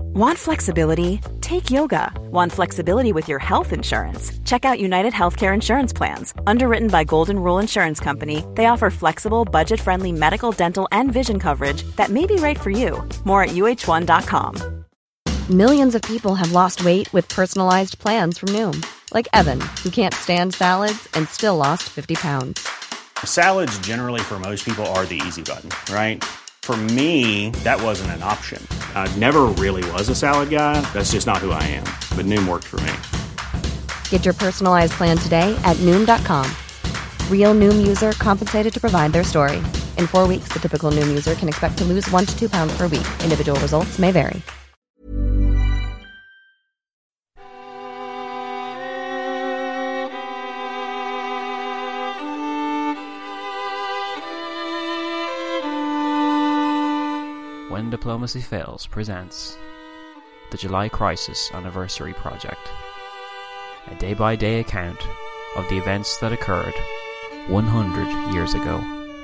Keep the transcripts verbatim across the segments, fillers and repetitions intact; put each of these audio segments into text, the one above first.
Want flexibility? Take yoga. Want flexibility with your health insurance? Check out United Healthcare Insurance Plans. Underwritten by Golden Rule Insurance Company, they offer flexible, budget-friendly medical, dental, and vision coverage that may be right for you. More at U H one dot com. Millions of people have lost weight with personalized plans from Noom. Like Evan, who can't stand salads and still lost fifty pounds. Salads generally for most people are the easy button, right? For me, that wasn't an option. I never really was a salad guy. That's just not who I am. But Noom worked for me. Get your personalized plan today at Noom dot com. Real Noom user compensated to provide their story. In four weeks, the typical Noom user can expect to lose one to two pounds per week. Individual results may vary. When Diplomacy Fails presents the July Crisis Anniversary Project, a day-by-day account of the events that occurred one hundred years ago.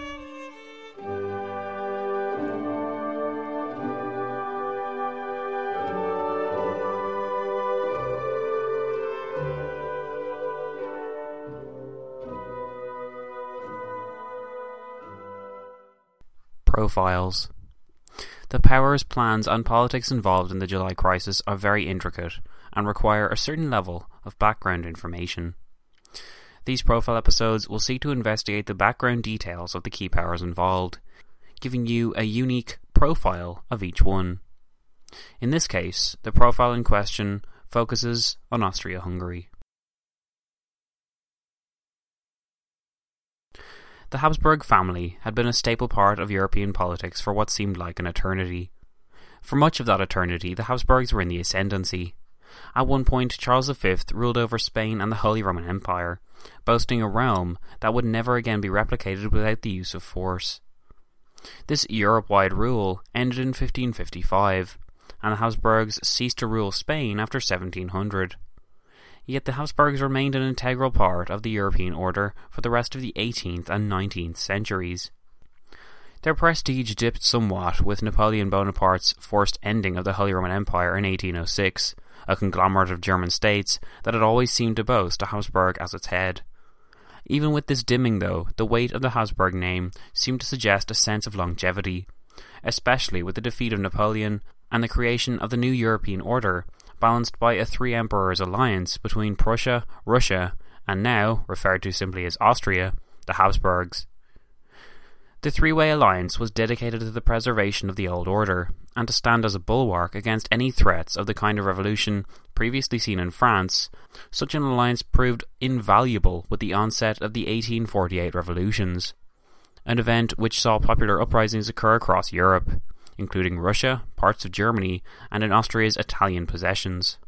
Profiles. The powers, plans and politics involved in the July crisis are very intricate and require a certain level of background information. These profile episodes will seek to investigate the background details of the key powers involved, giving you a unique profile of each one. In this case, the profile in question focuses on Austria-Hungary. The Habsburg family had been a staple part of European politics for what seemed like an eternity. For much of that eternity, the Habsburgs were in the ascendancy. At one point, Charles the Fifth ruled over Spain and the Holy Roman Empire, boasting a realm that would never again be replicated without the use of force. This Europe-wide rule ended in fifteen fifty-five, and the Habsburgs ceased to rule Spain after seventeen hundred. Yet the Habsburgs remained an integral part of the European order for the rest of the eighteenth and nineteenth centuries. Their prestige dipped somewhat with Napoleon Bonaparte's forced ending of the Holy Roman Empire in eighteen oh six, a conglomerate of German states that had always seemed to boast a Habsburg as its head. Even with this dimming, though, the weight of the Habsburg name seemed to suggest a sense of longevity, especially with the defeat of Napoleon and the creation of the new European order, balanced by a three emperors alliance between Prussia, Russia, and now, referred to simply as Austria, the Habsburgs. The three-way alliance was dedicated to the preservation of the old order, and to stand as a bulwark against any threats of the kind of revolution previously seen in France. Such an alliance proved invaluable with the onset of the eighteen forty-eight revolutions, an event which saw popular uprisings occur across Europe, including Russia, parts of Germany, and in Austria's Italian possessions.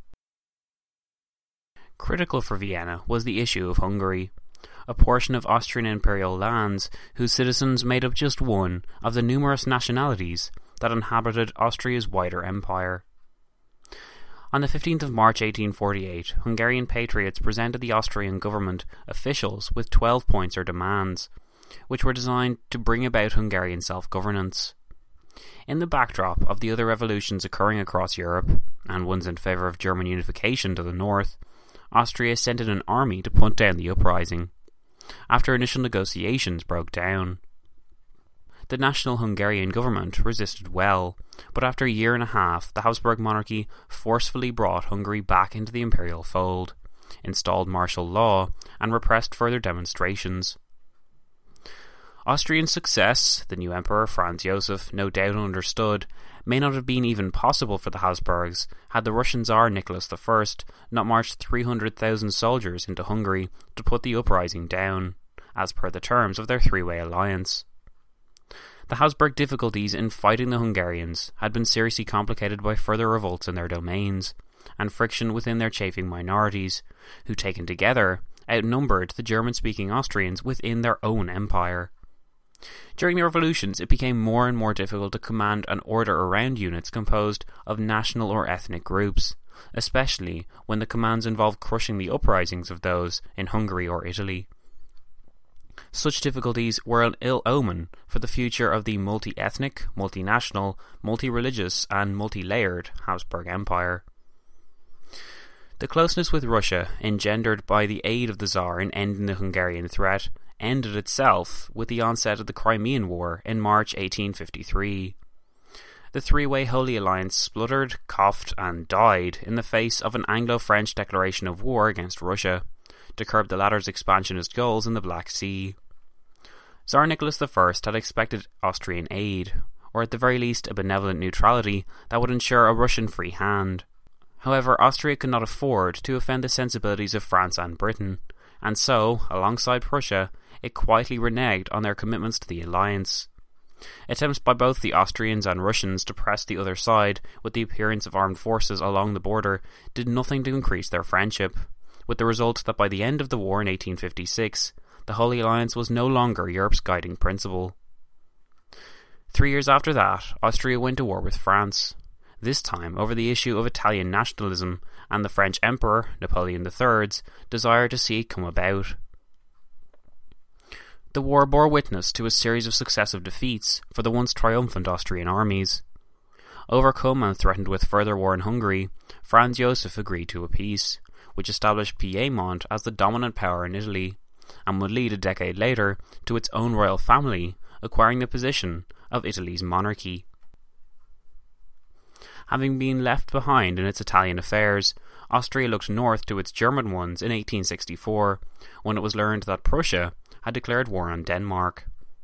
Critical for Vienna was the issue of Hungary, a portion of Austrian imperial lands whose citizens made up just one of the numerous nationalities that inhabited Austria's wider empire. On the fifteenth of March eighteen forty-eight, Hungarian patriots presented the Austrian government officials with twelve points or demands, which were designed to bring about Hungarian self-governance. In the backdrop of the other revolutions occurring across Europe, and ones in favour of German unification to the north, Austria sent in an army to put down the uprising, after initial negotiations broke down. The National Hungarian government resisted well, but after a year and a half, the Habsburg monarchy forcefully brought Hungary back into the imperial fold, installed martial law, and repressed further demonstrations. Austrian success, the new emperor Franz Joseph no doubt understood, may not have been even possible for the Habsburgs had the Russian Tsar Nicholas the First not marched three hundred thousand soldiers into Hungary to put the uprising down, as per the terms of their three-way alliance. The Habsburg difficulties in fighting the Hungarians had been seriously complicated by further revolts in their domains, and friction within their chafing minorities, who taken together outnumbered the German-speaking Austrians within their own empire. During the revolutions, it became more and more difficult to command an order around units composed of national or ethnic groups, especially when the commands involved crushing the uprisings of those in Hungary or Italy. Such difficulties were an ill omen for the future of the multi-ethnic, multinational, multi-religious and multi-layered Habsburg Empire. The closeness with Russia, engendered by the aid of the Tsar in ending the Hungarian threat, ended itself with the onset of the Crimean War in March eighteen fifty-three. The three-way Holy Alliance spluttered, coughed and died in the face of an Anglo-French declaration of war against Russia to curb the latter's expansionist goals in the Black Sea. Tsar Nicholas the First had expected Austrian aid, or at the very least a benevolent neutrality that would ensure a Russian free hand. However, Austria could not afford to offend the sensibilities of France and Britain, and so, alongside Prussia, it quietly reneged on their commitments to the alliance. Attempts by both the Austrians and Russians to press the other side with the appearance of armed forces along the border did nothing to increase their friendship, with the result that by the end of the war in eighteen fifty-six, the Holy Alliance was no longer Europe's guiding principle. Three years after that, Austria went to war with France, this time over the issue of Italian nationalism and the French Emperor, Napoleon the Third's, desire to see it come about. The war bore witness to a series of successive defeats for the once triumphant Austrian armies. Overcome and threatened with further war in Hungary, Franz Joseph agreed to a peace, which established Piedmont as the dominant power in Italy, and would lead a decade later to its own royal family acquiring the position of Italy's monarchy. Having been left behind in its Italian affairs, Austria looked north to its German ones in eighteen sixty-four, when it was learned that Prussia had declared war on Denmark.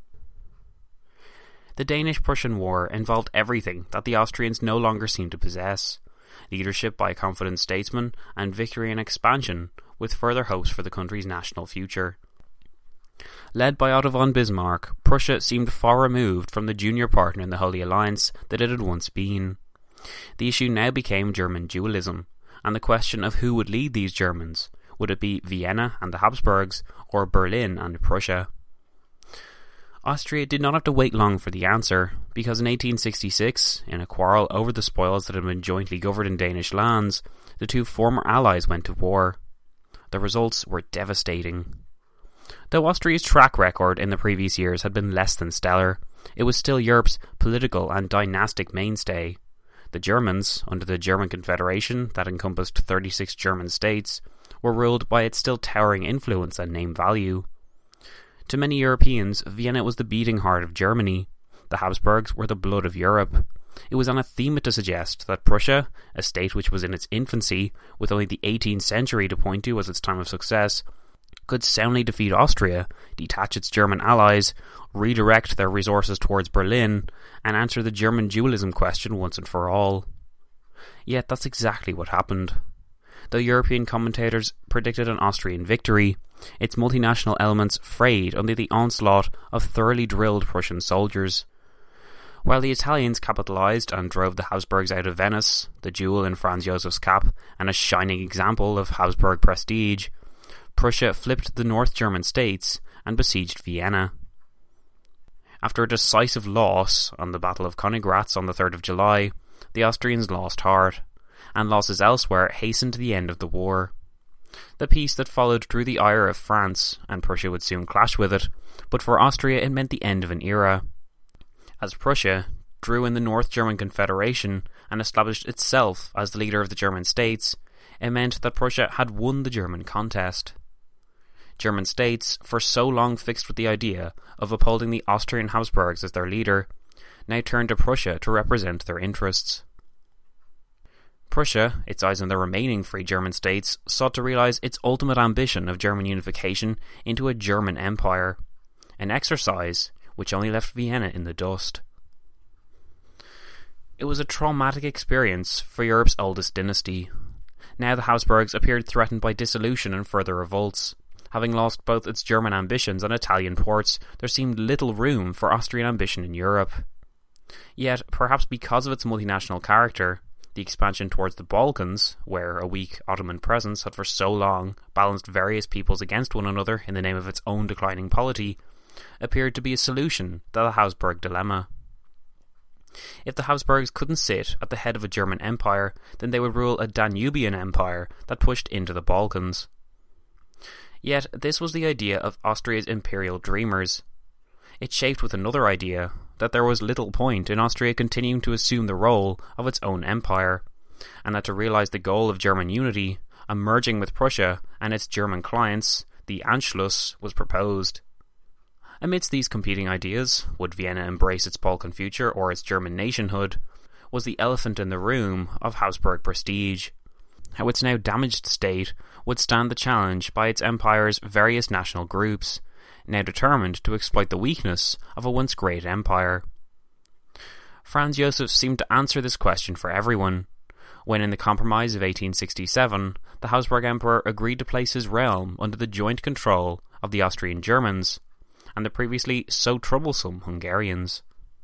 The Danish-Prussian War involved everything that the Austrians no longer seemed to possess: leadership by confident statesmen and victory and expansion, with further hopes for the country's national future. Led by Otto von Bismarck, Prussia seemed far removed from the junior partner in the Holy Alliance that it had once been. The issue now became German dualism, and the question of who would lead these Germans. Would it be Vienna and the Habsburgs, or Berlin and Prussia? Austria did not have to wait long for the answer, because in eighteen sixty-six, in a quarrel over the spoils that had been jointly governed in Danish lands, the two former allies went to war. The results were devastating. Though Austria's track record in the previous years had been less than stellar, it was still Europe's political and dynastic mainstay. The Germans, under the German Confederation that encompassed thirty-six German states, were ruled by its still towering influence and name value. To many Europeans, Vienna was the beating heart of Germany. The Habsburgs were the blood of Europe. It was anathema to suggest that Prussia, a state which was in its infancy, with only the eighteenth century to point to as its time of success, could soundly defeat Austria, detach its German allies, redirect their resources towards Berlin, and answer the German dualism question once and for all. Yet that's exactly what happened. Though European commentators predicted an Austrian victory, its multinational elements frayed under the onslaught of thoroughly drilled Prussian soldiers. While the Italians capitalized and drove the Habsburgs out of Venice, the jewel in Franz Josef's cap and a shining example of Habsburg prestige, Prussia flipped the North German states and besieged Vienna. After a decisive loss on the Battle of Königgrätz on the third of July, the Austrians lost heart, and losses elsewhere hastened the end of the war. The peace that followed drew the ire of France, and Prussia would soon clash with it, but for Austria it meant the end of an era. As Prussia drew in the North German Confederation and established itself as the leader of the German states, it meant that Prussia had won the German contest. German states, for so long fixed with the idea of upholding the Austrian Habsburgs as their leader, now turned to Prussia to represent their interests. Prussia, its eyes on the remaining free German states, sought to realise its ultimate ambition of German unification into a German empire, an exercise which only left Vienna in the dust. It was a traumatic experience for Europe's oldest dynasty. Now the Habsburgs appeared threatened by dissolution and further revolts. Having lost both its German ambitions and Italian ports, there seemed little room for Austrian ambition in Europe. Yet, perhaps because of its multinational character, the expansion towards the Balkans, where a weak Ottoman presence had for so long balanced various peoples against one another in the name of its own declining polity, appeared to be a solution to the Habsburg dilemma. If the Habsburgs couldn't sit at the head of a German empire, then they would rule a Danubian empire that pushed into the Balkans. Yet this was the idea of Austria's imperial dreamers. It shaped with another idea, that there was little point in Austria continuing to assume the role of its own empire, and that to realise the goal of German unity, a merging with Prussia and its German clients, the Anschluss, was proposed. Amidst these competing ideas, would Vienna embrace its Balkan future or its German nationhood, was the elephant in the room of Habsburg prestige. How its now damaged state would stand the challenge by its empire's various national groups, now determined to exploit the weakness of a once great empire. Franz Josef seemed to answer this question for everyone, when in the Compromise of eighteen sixty-seven, the Habsburg Emperor agreed to place his realm under the joint control of the Austrian Germans and the previously so troublesome Hungarians.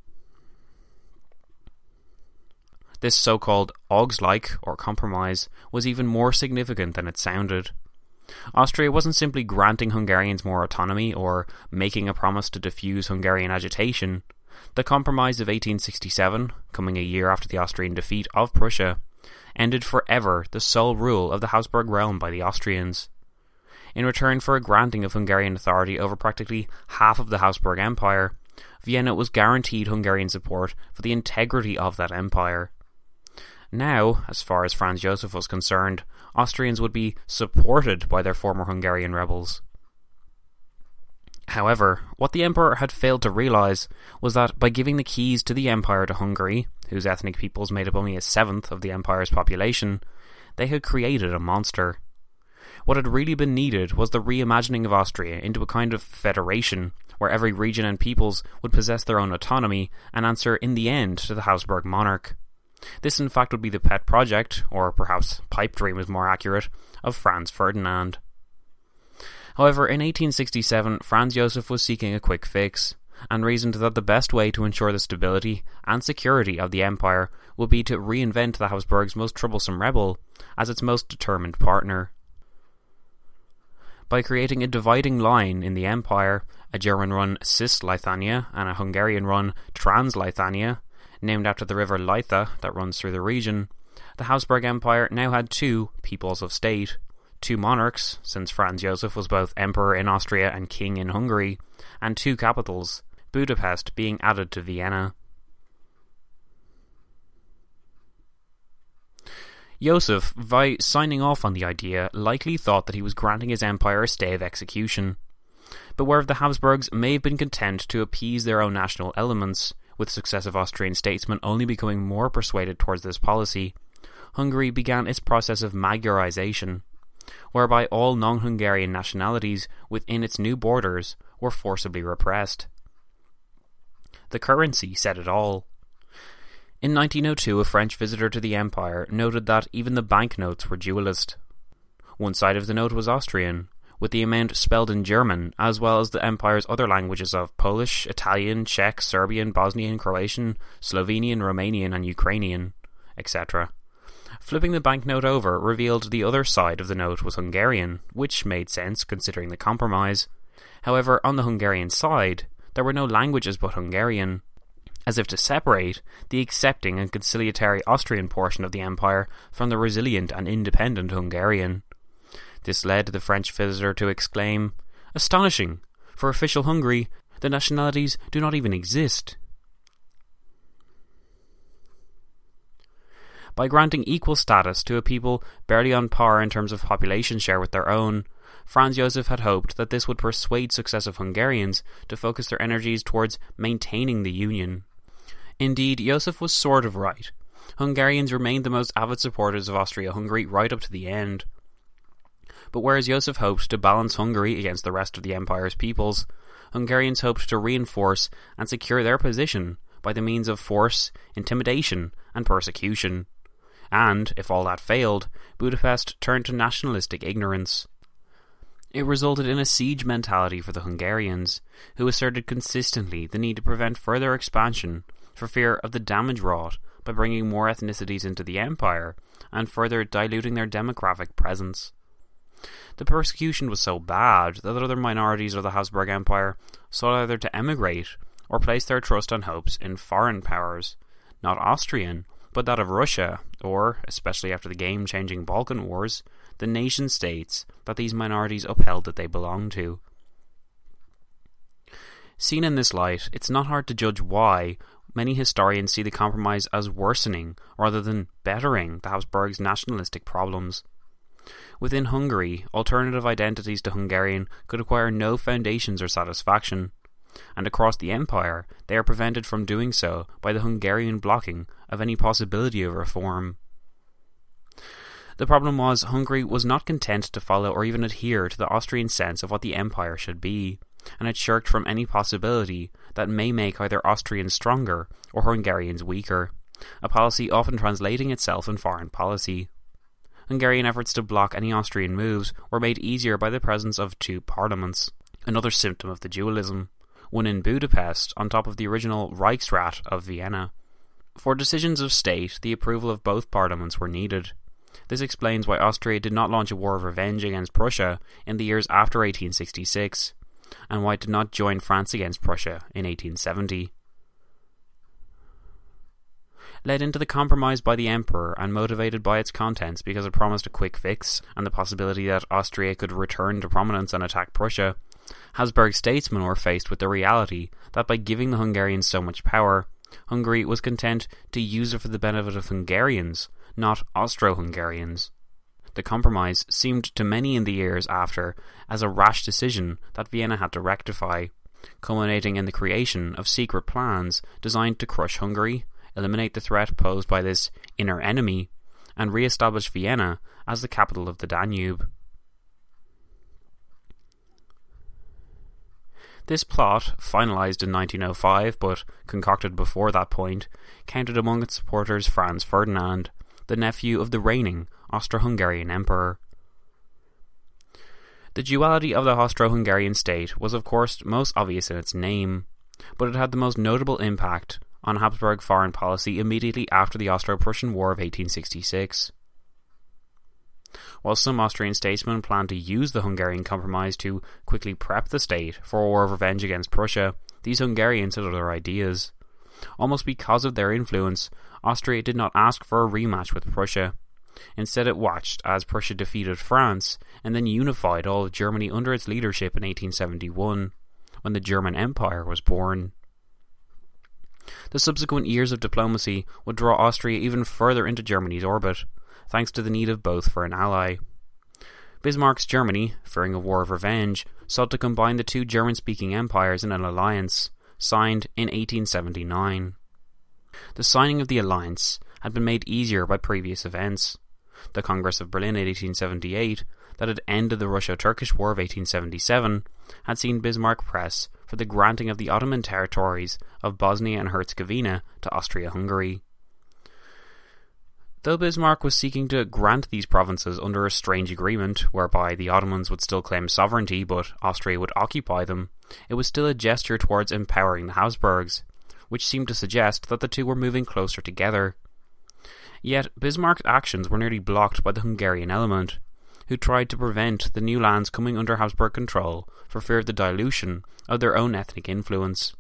This so-called Ausgleich, or compromise, was even more significant than it sounded. Austria wasn't simply granting Hungarians more autonomy or making a promise to diffuse Hungarian agitation. The Compromise of eighteen sixty-seven, coming a year after the Austrian defeat of Prussia, ended forever the sole rule of the Habsburg realm by the Austrians. In return for a granting of Hungarian authority over practically half of the Habsburg Empire, Vienna was guaranteed Hungarian support for the integrity of that empire. Now, as far as Franz Josef was concerned, Austrians would be supported by their former Hungarian rebels. However, what the emperor had failed to realise was that by giving the keys to the empire to Hungary, whose ethnic peoples made up only a seventh of the empire's population, they had created a monster. What had really been needed was the reimagining of Austria into a kind of federation, where every region and peoples would possess their own autonomy and answer in the end to the Habsburg monarch. This in fact would be the pet project, or perhaps pipe dream is more accurate, of Franz Ferdinand. However, in eighteen sixty-seven, Franz Josef was seeking a quick fix, and reasoned that the best way to ensure the stability and security of the empire would be to reinvent the Habsburgs' most troublesome rebel as its most determined partner. By creating a dividing line in the empire, a German-run Cisleithania and a Hungarian-run Transleithania, named after the river Leitha that runs through the region, the Habsburg Empire now had two peoples of state, two monarchs, since Franz Josef was both emperor in Austria and king in Hungary, and two capitals, Budapest being added to Vienna. Josef, by signing off on the idea, likely thought that he was granting his empire a stay of execution. But where the Habsburgs may have been content to appease their own national elements, with successive Austrian statesmen only becoming more persuaded towards this policy, Hungary began its process of Magyarization, whereby all non-Hungarian nationalities within its new borders were forcibly repressed. The currency said it all. In nineteen oh two, a French visitor to the empire noted that even the banknotes were dualist. One side of the note was Austrian, with the amount spelled in German, as well as the empire's other languages of Polish, Italian, Czech, Serbian, Bosnian, Croatian, Slovenian, Romanian and Ukrainian, et cetera. Flipping the banknote over revealed the other side of the note was Hungarian, which made sense considering the compromise. However, on the Hungarian side, there were no languages but Hungarian, as if to separate the accepting and conciliatory Austrian portion of the empire from the resilient and independent Hungarian. This led the French visitor to exclaim, "Astonishing! For official Hungary, the nationalities do not even exist." By granting equal status to a people barely on par in terms of population share with their own, Franz Josef had hoped that this would persuade successive Hungarians to focus their energies towards maintaining the union. Indeed, Josef was sort of right. Hungarians remained the most avid supporters of Austria-Hungary right up to the end. But whereas Josef hoped to balance Hungary against the rest of the empire's peoples, Hungarians hoped to reinforce and secure their position by the means of force, intimidation, and persecution. And, if all that failed, Budapest turned to nationalistic ignorance. It resulted in a siege mentality for the Hungarians, who asserted consistently the need to prevent further expansion for fear of the damage wrought by bringing more ethnicities into the empire and further diluting their demographic presence. The persecution was so bad that other minorities of the Habsburg Empire sought either to emigrate or place their trust and hopes in foreign powers, not Austrian, but that of Russia, or, especially after the game-changing Balkan Wars, the nation-states that these minorities upheld that they belonged to. Seen in this light, it's not hard to judge why many historians see the compromise as worsening rather than bettering the Habsburgs' nationalistic problems. Within Hungary, alternative identities to Hungarian could acquire no foundations or satisfaction, and across the empire they are prevented from doing so by the Hungarian blocking of any possibility of reform. The problem was Hungary was not content to follow or even adhere to the Austrian sense of what the empire should be, and it shirked from any possibility that may make either Austrians stronger or Hungarians weaker, a policy often translating itself in foreign policy. Hungarian efforts to block any Austrian moves were made easier by the presence of two parliaments, another symptom of the dualism, one in Budapest on top of the original Reichsrat of Vienna. For decisions of state, the approval of both parliaments were needed. This explains why Austria did not launch a war of revenge against Prussia in the years after eighteen sixty-six, and why it did not join France against Prussia in eighteen seventy. Led into the compromise by the emperor and motivated by its contents because it promised a quick fix and the possibility that Austria could return to prominence and attack Prussia, Habsburg statesmen were faced with the reality that by giving the Hungarians so much power, Hungary was content to use it for the benefit of Hungarians, not Austro-Hungarians. The compromise seemed to many in the years after as a rash decision that Vienna had to rectify, culminating in the creation of secret plans designed to crush Hungary, eliminate the threat posed by this inner enemy, and re-establish Vienna as the capital of the Danube. This plot, finalised in nineteen oh five but concocted before that point, counted among its supporters Franz Ferdinand, the nephew of the reigning Austro-Hungarian emperor. The duality of the Austro-Hungarian state was of course most obvious in its name, but it had the most notable impact on Habsburg foreign policy immediately after the Austro-Prussian War of eighteen sixty-six. While some Austrian statesmen planned to use the Hungarian Compromise to quickly prep the state for a war of revenge against Prussia, these Hungarians had other ideas. Almost because of their influence, Austria did not ask for a rematch with Prussia. Instead it watched as Prussia defeated France and then unified all of Germany under its leadership in eighteen seventy-one, when the German Empire was born. The subsequent years of diplomacy would draw Austria even further into Germany's orbit, thanks to the need of both for an ally. Bismarck's Germany, fearing a war of revenge, sought to combine the two German-speaking empires in an alliance, signed in eighteen seventy-nine. The signing of the alliance had been made easier by previous events. The Congress of Berlin in eighteen seventy-eight, that had ended the Russo-Turkish War of eighteen seventy-seven, had seen Bismarck press for the granting of the Ottoman territories of Bosnia and Herzegovina to Austria-Hungary. Though Bismarck was seeking to grant these provinces under a strange agreement whereby the Ottomans would still claim sovereignty but Austria would occupy them, it was still a gesture towards empowering the Habsburgs, which seemed to suggest that the two were moving closer together. Yet Bismarck's actions were nearly blocked by the Hungarian element, who tried to prevent the new lands coming under Habsburg control for fear of the dilution of their own ethnic influence.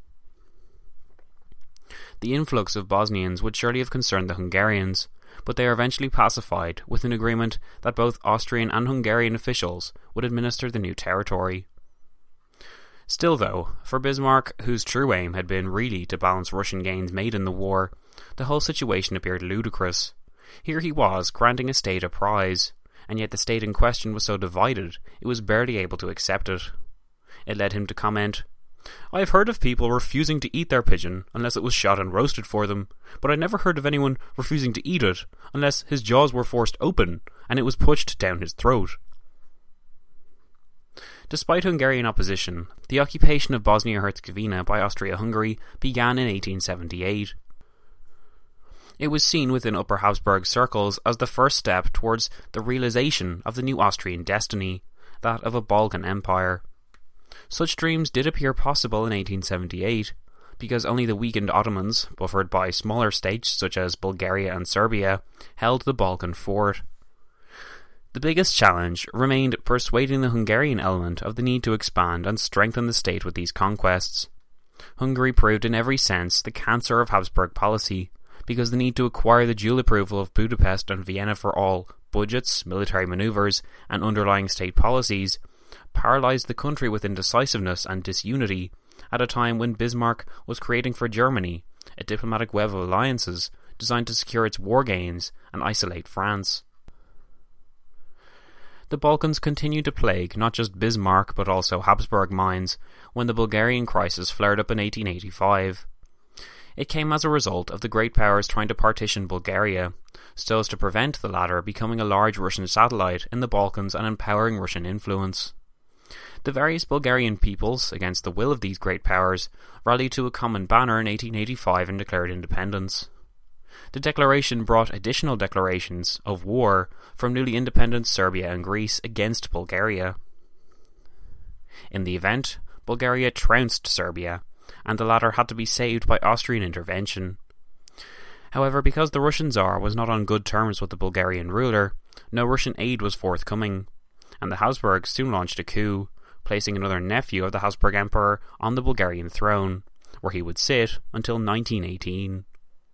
The influx of Bosnians would surely have concerned the Hungarians, but they are eventually pacified with an agreement that both Austrian and Hungarian officials would administer the new territory. Still though, for Bismarck, whose true aim had been really to balance Russian gains made in the war, the whole situation appeared ludicrous. Here he was, granting a state a prize, and yet the state in question was so divided it was barely able to accept it. It led him to comment, "I have heard of people refusing to eat their pigeon unless it was shot and roasted for them, but I never heard of anyone refusing to eat it unless his jaws were forced open and it was pushed down his throat." Despite Hungarian opposition, the occupation of Bosnia-Herzegovina by Austria-Hungary began in eighteen seventy-eight. It was seen within Upper Habsburg circles as the first step towards the realization of the new Austrian destiny, that of a Balkan Empire. Such dreams did appear possible in eighteen seventy-eight, because only the weakened Ottomans, buffered by smaller states such as Bulgaria and Serbia, held the Balkan fort. The biggest challenge remained persuading the Hungarian element of the need to expand and strengthen the state with these conquests. Hungary proved in every sense the cancer of Habsburg policy, because the need to acquire the dual approval of Budapest and Vienna for all budgets, military manoeuvres, and underlying state policies paralysed the country with indecisiveness and disunity at a time when Bismarck was creating for Germany a diplomatic web of alliances designed to secure its war gains and isolate France. The Balkans continued to plague not just Bismarck but also Habsburg minds when the Bulgarian crisis flared up in eighteen eighty-five. It came as a result of the great powers trying to partition Bulgaria, so as to prevent the latter becoming a large Russian satellite in the Balkans and empowering Russian influence. The various Bulgarian peoples, against the will of these great powers, rallied to a common banner in eighteen eighty-five and declared independence. The declaration brought additional declarations of war from newly independent Serbia and Greece against Bulgaria. In the event, Bulgaria trounced Serbia, and the latter had to be saved by Austrian intervention. However, because the Russian Tsar was not on good terms with the Bulgarian ruler, no Russian aid was forthcoming, and the Habsburgs soon launched a coup, placing another nephew of the Habsburg Emperor on the Bulgarian throne, where he would sit until nineteen eighteen.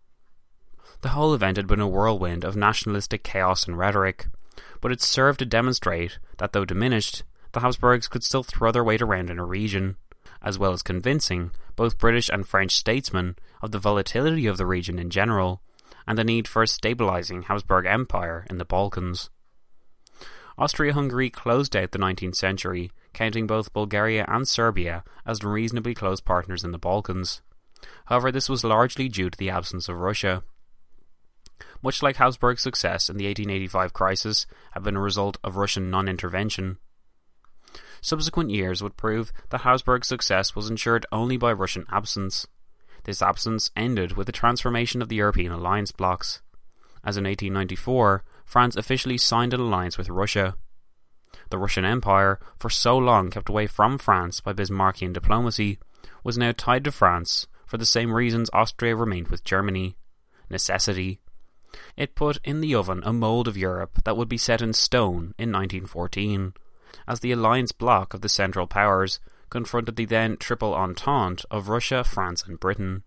The whole event had been a whirlwind of nationalistic chaos and rhetoric, but it served to demonstrate that though diminished, the Habsburgs could still throw their weight around in a region, as well as convincing both British and French statesmen of the volatility of the region in general, and the need for a stabilising Habsburg Empire in the Balkans. Austria-Hungary closed out the nineteenth century, counting both Bulgaria and Serbia as reasonably close partners in the Balkans. However, this was largely due to the absence of Russia. Much like Habsburg's success in the eighteen eighty-five crisis had been a result of Russian non-intervention. Subsequent years would prove that Habsburg's success was ensured only by Russian absence. This absence ended with the transformation of the European alliance blocs, as in eighteen ninety-four, France officially signed an alliance with Russia. The Russian Empire, for so long kept away from France by Bismarckian diplomacy, was now tied to France for the same reasons Austria remained with Germany: necessity. It put in the oven a mould of Europe that would be set in stone in nineteen fourteen, as the alliance bloc of the Central Powers confronted the then Triple Entente of Russia, France and Britain.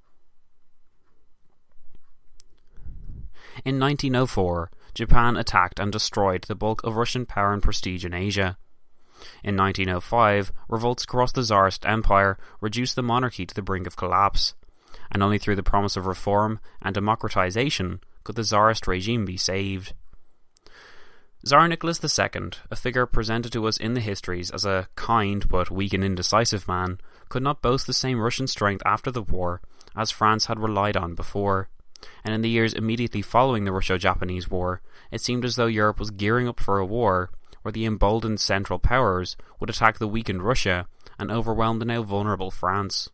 In nineteen oh four, Japan attacked and destroyed the bulk of Russian power and prestige in Asia. In nineteen oh five, revolts across the Tsarist Empire reduced the monarchy to the brink of collapse, and only through the promise of reform and democratization could the Tsarist regime be saved. Tsar Nicholas the Second, a figure presented to us in the histories as a kind but weak and indecisive man, could not boast the same Russian strength after the war as France had relied on before, and in the years immediately following the Russo-Japanese War, it seemed as though Europe was gearing up for a war where the emboldened Central Powers would attack the weakened Russia and overwhelm the now vulnerable France.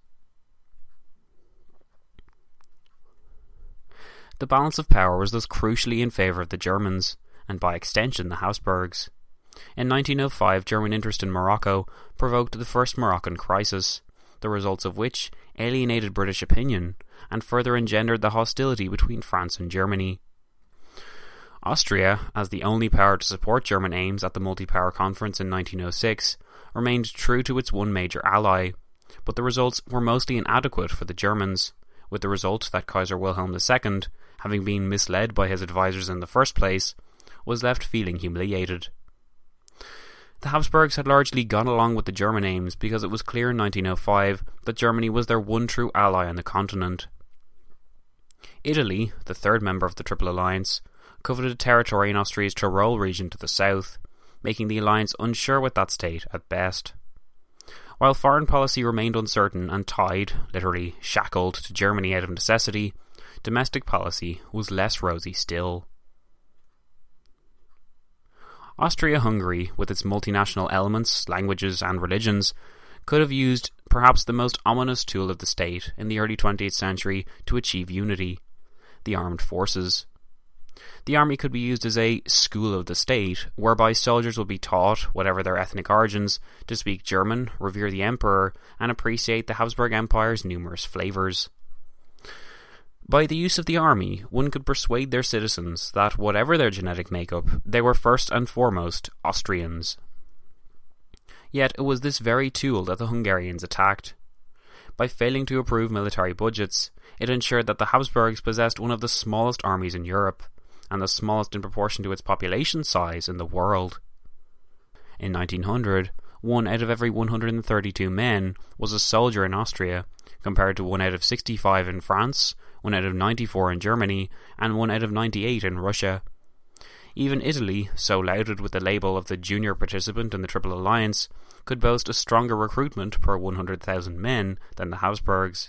The balance of power was thus crucially in favour of the Germans, and by extension the Habsburgs. In nineteen oh five, German interest in Morocco provoked the First Moroccan Crisis, the results of which alienated British opinion and further engendered the hostility between France and Germany. Austria, as the only power to support German aims at the Multi-Power Conference in nineteen oh six, remained true to its one major ally, but the results were mostly inadequate for the Germans, with the result that Kaiser Wilhelm the Second, having been misled by his advisors in the first place, was left feeling humiliated. The Habsburgs had largely gone along with the German aims because it was clear in nineteen oh five that Germany was their one true ally on the continent. Italy, the third member of the Triple Alliance, coveted territory in Austria's Tyrol region to the south, making the alliance unsure with that state at best. While foreign policy remained uncertain and tied, literally shackled, to Germany out of necessity, domestic policy was less rosy still. Austria-Hungary, with its multinational elements, languages and religions, could have used perhaps the most ominous tool of the state in the early twentieth century to achieve unity: the armed forces. The army could be used as a school of the state, whereby soldiers would be taught, whatever their ethnic origins, to speak German, revere the emperor, and appreciate the Habsburg Empire's numerous flavours. By the use of the army, one could persuade their citizens that, whatever their genetic makeup, they were first and foremost Austrians. Yet it was this very tool that the Hungarians attacked. By failing to approve military budgets, it ensured that the Habsburgs possessed one of the smallest armies in Europe, and the smallest in proportion to its population size in the world. In nineteen hundred, one out of every one hundred thirty-two men was a soldier in Austria, compared to one out of sixty-five in France, one out of ninety-four in Germany, and one out of ninety-eight in Russia. Even Italy, so lauded with the label of the junior participant in the Triple Alliance, could boast a stronger recruitment per one hundred thousand men than the Habsburgs.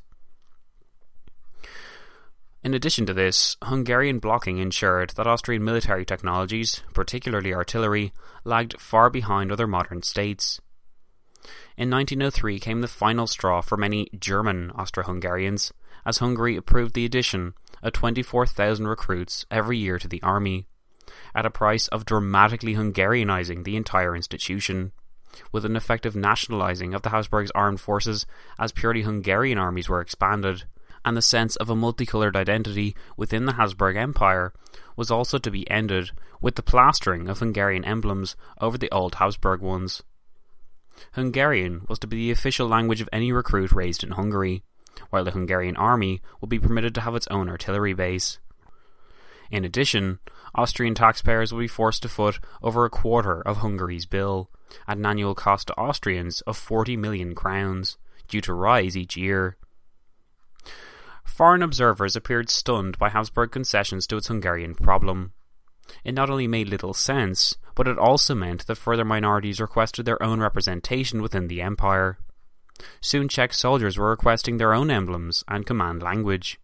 In addition to this, Hungarian blocking ensured that Austrian military technologies, particularly artillery, lagged far behind other modern states. In nineteen oh three came the final straw for many German Austro-Hungarians, as Hungary approved the addition of twenty-four thousand recruits every year to the army, at a price of dramatically Hungarianizing the entire institution, with an effective nationalizing of the Habsburgs' armed forces as purely Hungarian armies were expanded, and the sense of a multicoloured identity within the Habsburg Empire was also to be ended with the plastering of Hungarian emblems over the old Habsburg ones. Hungarian was to be the official language of any recruit raised in Hungary, while the Hungarian army would be permitted to have its own artillery base. In addition, Austrian taxpayers would be forced to foot over a quarter of Hungary's bill, at an annual cost to Austrians of forty million crowns, due to rise each year. Foreign observers appeared stunned by Habsburg concessions to its Hungarian problem. It not only made little sense, but it also meant that further minorities requested their own representation within the empire. Soon Czech soldiers were requesting their own emblems and command language.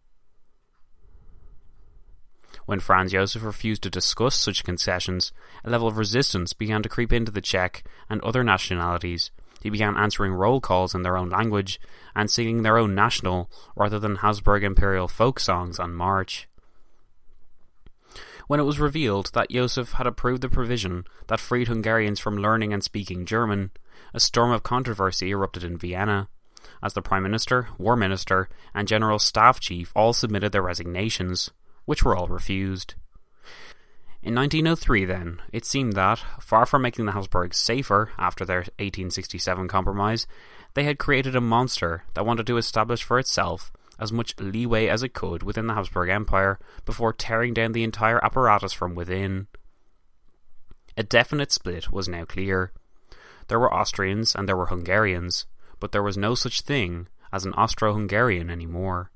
When Franz Josef refused to discuss such concessions, a level of resistance began to creep into the Czech and other nationalities. He began answering roll calls in their own language and singing their own national rather than Habsburg imperial folk songs on march. When it was revealed that Joseph had approved the provision that freed Hungarians from learning and speaking German, a storm of controversy erupted in Vienna, as the Prime Minister, War Minister, and General Staff Chief all submitted their resignations, which were all refused. In nineteen oh three, then, it seemed that, far from making the Habsburgs safer after their eighteen sixty-seven compromise, they had created a monster that wanted to establish for itself as much leeway as it could within the Habsburg Empire before tearing down the entire apparatus from within. A definite split was now clear. There were Austrians and there were Hungarians, but there was no such thing as an Austro-Hungarian anymore.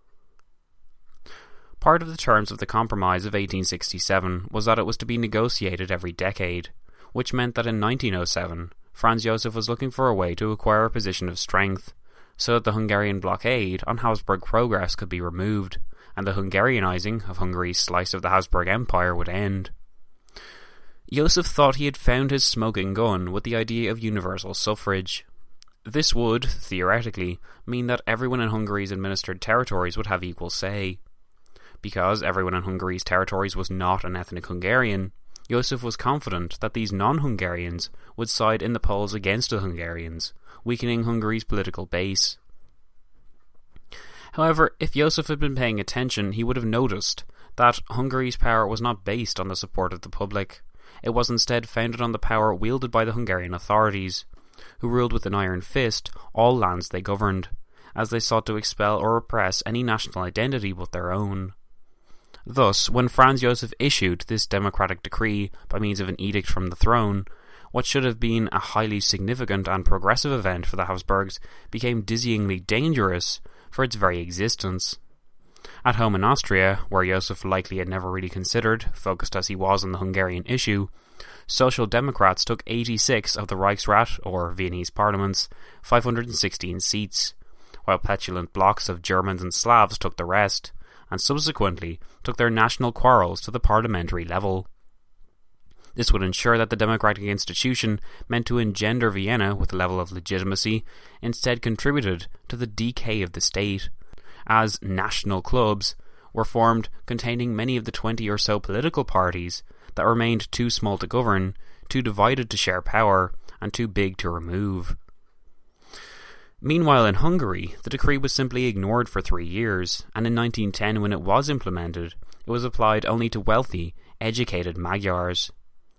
Part of the terms of the Compromise of eighteen sixty-seven was that it was to be negotiated every decade, which meant that in nineteen oh seven, Franz Josef was looking for a way to acquire a position of strength, so that the Hungarian blockade on Habsburg progress could be removed, and the Hungarianizing of Hungary's slice of the Habsburg Empire would end. Josef thought he had found his smoking gun with the idea of universal suffrage. This would, theoretically, mean that everyone in Hungary's administered territories would have equal say. Because everyone in Hungary's territories was not an ethnic Hungarian, Josef was confident that these non-Hungarians would side in the polls against the Hungarians, weakening Hungary's political base. However, if Josef had been paying attention, he would have noticed that Hungary's power was not based on the support of the public. It was instead founded on the power wielded by the Hungarian authorities, who ruled with an iron fist all lands they governed, as they sought to expel or repress any national identity but their own. Thus, when Franz Josef issued this democratic decree by means of an edict from the throne, what should have been a highly significant and progressive event for the Habsburgs became dizzyingly dangerous for its very existence. At home in Austria, where Josef likely had never really considered, focused as he was on the Hungarian issue, Social Democrats took eighty-six of the Reichsrat, or Viennese parliament's, five hundred sixteen seats, while petulant blocks of Germans and Slavs took the rest, and subsequently took their national quarrels to the parliamentary level. This would ensure that the democratic institution meant to engender Vienna with a level of legitimacy instead contributed to the decay of the state, as national clubs were formed containing many of the twenty or so political parties that remained too small to govern, too divided to share power, and too big to remove. Meanwhile in Hungary, the decree was simply ignored for three years, and in nineteen ten, when it was implemented, it was applied only to wealthy, educated Magyars.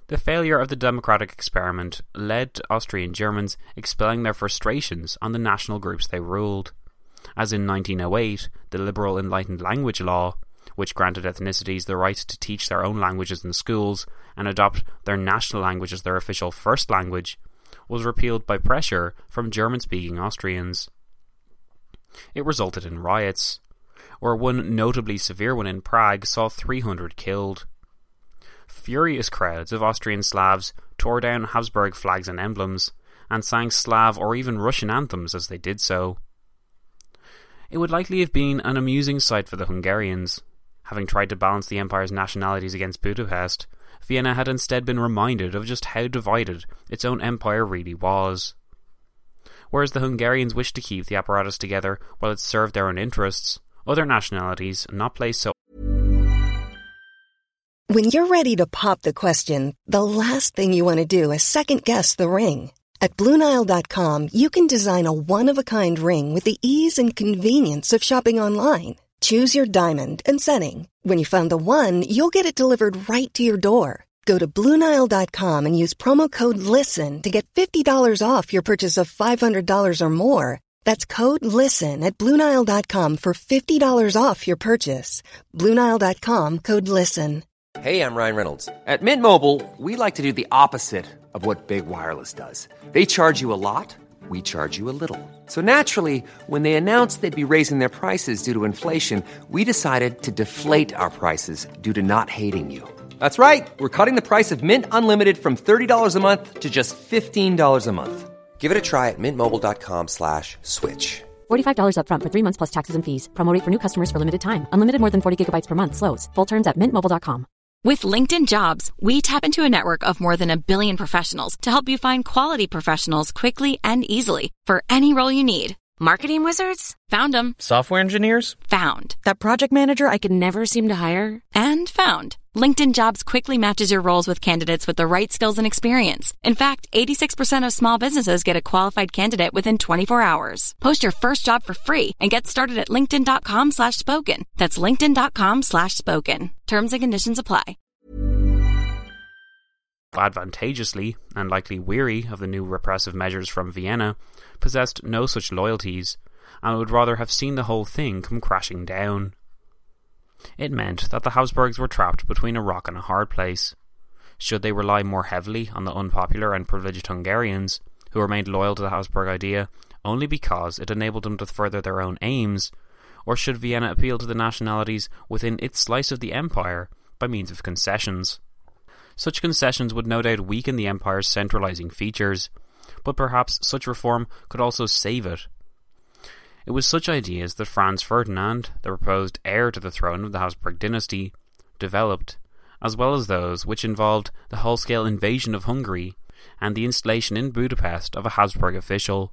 The failure of the democratic experiment led to Austrian Germans expelling their frustrations on the national groups they ruled, as in nineteen oh eight, the Liberal Enlightened Language Law, which granted ethnicities the right to teach their own languages in schools and adopt their national language as their official first language, was repealed by pressure from German-speaking Austrians. It resulted in riots, where one notably severe one in Prague saw three hundred killed. Furious crowds of Austrian Slavs tore down Habsburg flags and emblems, and sang Slav or even Russian anthems as they did so. It would likely have been an amusing sight for the Hungarians. Having tried to balance the empire's nationalities against Budapest, Vienna had instead been reminded of just how divided its own empire really was. Whereas the Hungarians wished to keep the apparatus together while it served their own interests, other nationalities, not placed so. When you're ready to pop the question, the last thing you want to do is second-guess the ring. At Blue Nile dot com, you can design a one-of-a-kind ring with the ease and convenience of shopping online. Choose your diamond and setting. When you find the one, you'll get it delivered right to your door. Go to Blue Nile dot com and use promo code LISTEN to get fifty dollars off your purchase of five hundred dollars or more. That's code LISTEN at Blue Nile dot com for fifty dollars off your purchase. Blue Nile dot com, code LISTEN. Hey, I'm Ryan Reynolds. At Mint Mobile, we like to do the opposite of what Big Wireless does. They charge you a lot, we charge you a little. So naturally, when they announced they'd be raising their prices due to inflation, we decided to deflate our prices due to not hating you. That's right. We're cutting the price of Mint Unlimited from thirty dollars a month to just fifteen dollars a month. Give it a try at mintmobile.com slash switch. forty-five dollars up front for three months plus taxes and fees. Promo rate for new customers for limited time. Unlimited more than forty gigabytes per month. Slows full terms at mint mobile dot com. With LinkedIn Jobs, we tap into a network of more than a billion professionals to help you find quality professionals quickly and easily for any role you need. Marketing wizards? Found them. Software engineers? Found. That project manager I could never seem to hire? And found. LinkedIn Jobs quickly matches your roles with candidates with the right skills and experience. In fact, eighty-six percent of small businesses get a qualified candidate within twenty-four hours. Post your first job for free and get started at linkedin.com slash spoken. That's linkedin.com slash spoken. Terms and conditions apply. Advantageously, and likely weary of the new repressive measures from Vienna, possessed no such loyalties, and would rather have seen the whole thing come crashing down. It meant that the Habsburgs were trapped between a rock and a hard place. Should they rely more heavily on the unpopular and privileged Hungarians, who remained loyal to the Habsburg idea only because it enabled them to further their own aims, or should Vienna appeal to the nationalities within its slice of the empire by means of concessions? Such concessions would no doubt weaken the empire's centralizing features, but perhaps such reform could also save it. It was such ideas that Franz Ferdinand, the proposed heir to the throne of the Habsburg dynasty, developed, as well as those which involved the whole-scale invasion of Hungary and the installation in Budapest of a Habsburg official.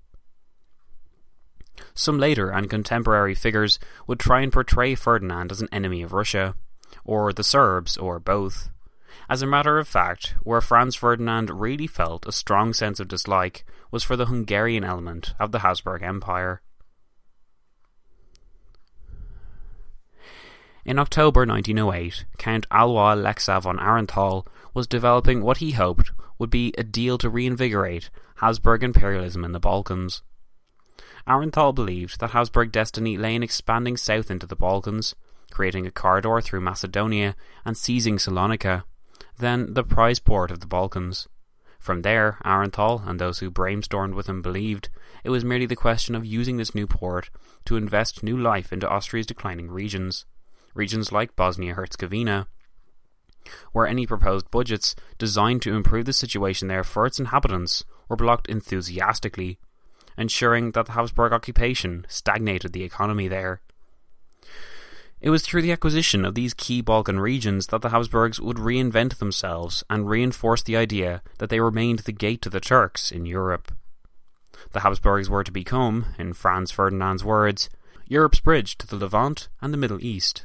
Some later and contemporary figures would try and portray Ferdinand as an enemy of Russia, or the Serbs, or both. As a matter of fact, where Franz Ferdinand really felt a strong sense of dislike was for the Hungarian element of the Habsburg Empire. In October nineteen oh eight, Count Alois Lexa von Arenthal was developing what he hoped would be a deal to reinvigorate Habsburg imperialism in the Balkans. Arenthal believed that Habsburg destiny lay in expanding south into the Balkans, creating a corridor through Macedonia and seizing Salonika, then the prize port of the Balkans. From there, Arenthal and those who brainstormed with him believed it was merely the question of using this new port to invest new life into Austria's declining regions. Regions like Bosnia-Herzegovina, where any proposed budgets designed to improve the situation there for its inhabitants were blocked enthusiastically, ensuring that the Habsburg occupation stagnated the economy there. It was through the acquisition of these key Balkan regions that the Habsburgs would reinvent themselves and reinforce the idea that they remained the gate to the Turks in Europe. The Habsburgs were to become, in Franz Ferdinand's words, Europe's bridge to the Levant and the Middle East.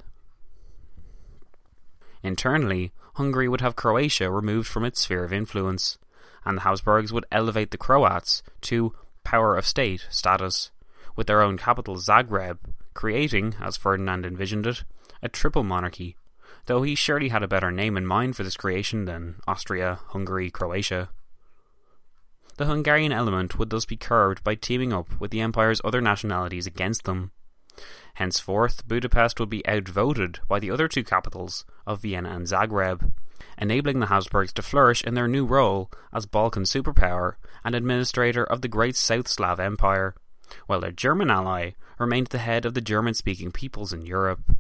Internally, Hungary would have Croatia removed from its sphere of influence, and the Habsburgs would elevate the Croats to power of state status, with their own capital Zagreb, creating, as Ferdinand envisioned it, a triple monarchy, though he surely had a better name in mind for this creation than Austria, Hungary, Croatia. The Hungarian element would thus be curbed by teaming up with the empire's other nationalities against them. Henceforth, Budapest would be outvoted by the other two capitals of Vienna and Zagreb, enabling the Habsburgs to flourish in their new role as Balkan superpower and administrator of the great South Slav Empire, while their German ally remained the head of the German-speaking peoples in Europe.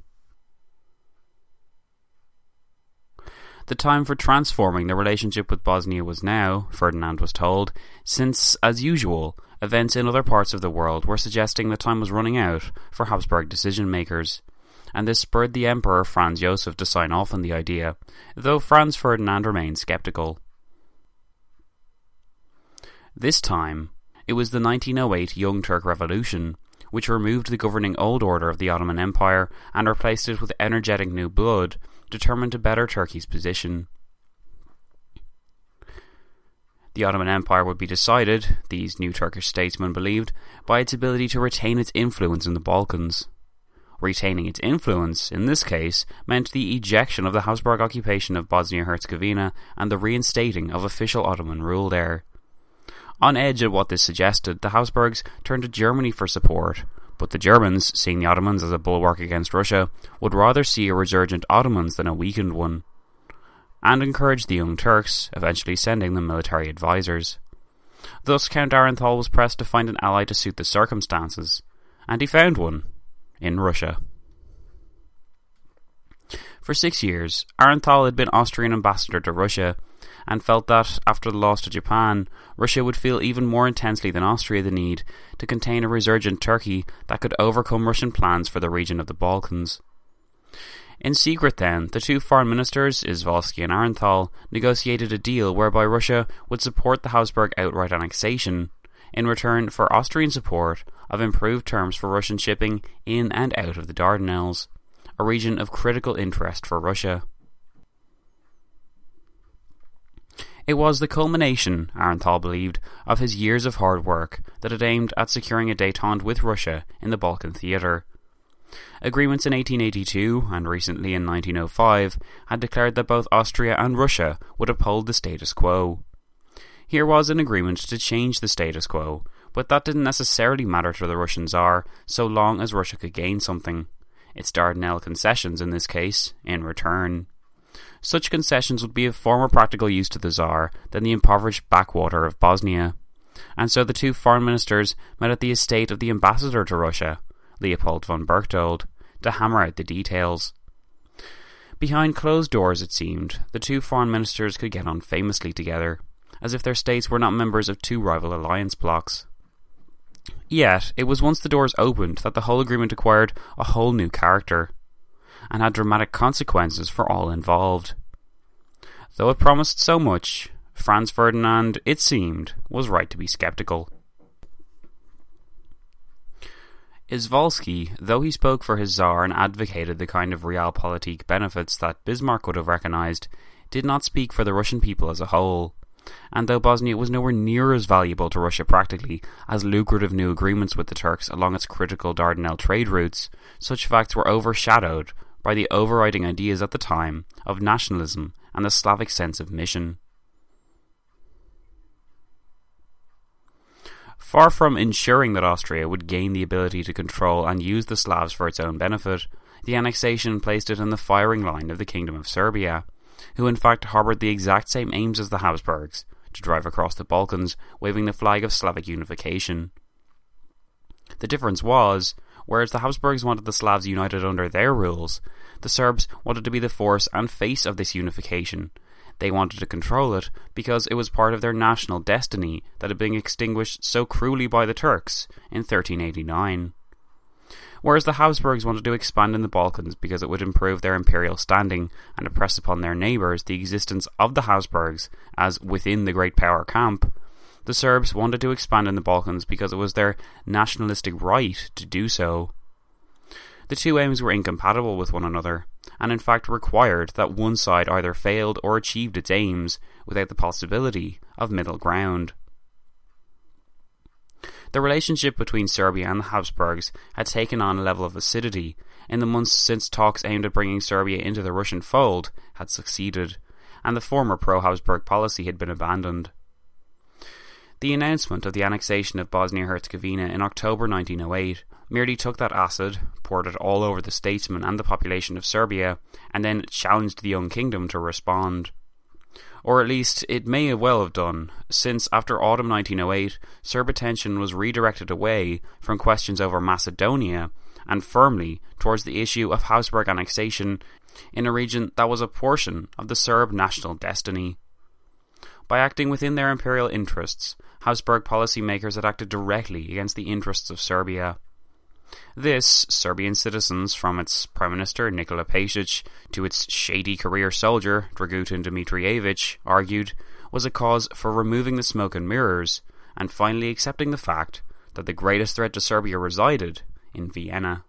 The time for transforming the relationship with Bosnia was now, Ferdinand was told, since, as usual, events in other parts of the world were suggesting the time was running out for Habsburg decision-makers, and this spurred the Emperor Franz Joseph to sign off on the idea, though Franz Ferdinand remained sceptical. This time, it was the nineteen oh eight Young Turk Revolution, which removed the governing old order of the Ottoman Empire and replaced it with energetic new blood determined to better Turkey's position. The Ottoman Empire would be decided, these new Turkish statesmen believed, by its ability to retain its influence in the Balkans. Retaining its influence, in this case, meant the ejection of the Habsburg occupation of Bosnia-Herzegovina and the reinstating of official Ottoman rule there. On edge at what this suggested, the Habsburgs turned to Germany for support, but the Germans, seeing the Ottomans as a bulwark against Russia, would rather see a resurgent Ottomans than a weakened one, and encouraged the Young Turks, eventually sending them military advisors. Thus Count Arenthal was pressed to find an ally to suit the circumstances, and he found one, in Russia. For six years, Arenthal had been Austrian ambassador to Russia, and felt that, after the loss to Japan, Russia would feel even more intensely than Austria the need to contain a resurgent Turkey that could overcome Russian plans for the region of the Balkans. In secret then, the two foreign ministers, Izvolsky and Arenthal, negotiated a deal whereby Russia would support the Habsburg outright annexation, in return for Austrian support of improved terms for Russian shipping in and out of the Dardanelles, a region of critical interest for Russia. It was the culmination, Arenthal believed, of his years of hard work that had aimed at securing a détente with Russia in the Balkan theatre. Agreements in eighteen eighty-two, and recently in nineteen oh five, had declared that both Austria and Russia would uphold the status quo. Here was an agreement to change the status quo, but that didn't necessarily matter to the Russian Tsar, so long as Russia could gain something. Its Dardanelle concessions, in this case, in return. Such concessions would be of far more practical use to the Tsar than the impoverished backwater of Bosnia, and so the two foreign ministers met at the estate of the ambassador to Russia, Leopold von Berchtold, to hammer out the details. Behind closed doors, it seemed, the two foreign ministers could get on famously together, as if their states were not members of two rival alliance blocs. Yet, it was once the doors opened that the whole agreement acquired a whole new character, and had dramatic consequences for all involved. Though it promised so much, Franz Ferdinand, it seemed, was right to be sceptical. Izvolsky, though he spoke for his Tsar and advocated the kind of realpolitik benefits that Bismarck would have recognised, did not speak for the Russian people as a whole. And though Bosnia was nowhere near as valuable to Russia practically as lucrative new agreements with the Turks along its critical Dardanelle trade routes, such facts were overshadowed by the overriding ideas at the time of nationalism and the Slavic sense of mission. Far from ensuring that Austria would gain the ability to control and use the Slavs for its own benefit, the annexation placed it in the firing line of the Kingdom of Serbia, who in fact harboured the exact same aims as the Habsburgs, to drive across the Balkans, waving the flag of Slavic unification. The difference was, whereas the Habsburgs wanted the Slavs united under their rules, the Serbs wanted to be the force and face of this unification. They wanted to control it because it was part of their national destiny that had been extinguished so cruelly by the Turks in thirteen eighty-nine. Whereas the Habsburgs wanted to expand in the Balkans because it would improve their imperial standing and impress upon their neighbours the existence of the Habsburgs as within the great power camp, the Serbs wanted to expand in the Balkans because it was their nationalistic right to do so. The two aims were incompatible with one another, and in fact required that one side either failed or achieved its aims without the possibility of middle ground. The relationship between Serbia and the Habsburgs had taken on a level of acidity, in the months since talks aimed at bringing Serbia into the Russian fold had succeeded, and the former pro-Habsburg policy had been abandoned. The announcement of the annexation of Bosnia-Herzegovina in October nineteen oh eight merely took that acid, poured it all over the statesmen and the population of Serbia, and then challenged the young kingdom to respond. Or at least it may well have done, since after autumn nineteen oh eight, Serb attention was redirected away from questions over Macedonia and firmly towards the issue of Habsburg annexation in a region that was a portion of the Serb national destiny. By acting within their imperial interests, Habsburg policymakers had acted directly against the interests of Serbia. This, Serbian citizens, from its Prime Minister Nikola Pasic to its shady career soldier Dragutin Dmitrievich, argued, was a cause for removing the smoke and mirrors, and finally accepting the fact that the greatest threat to Serbia resided in Vienna.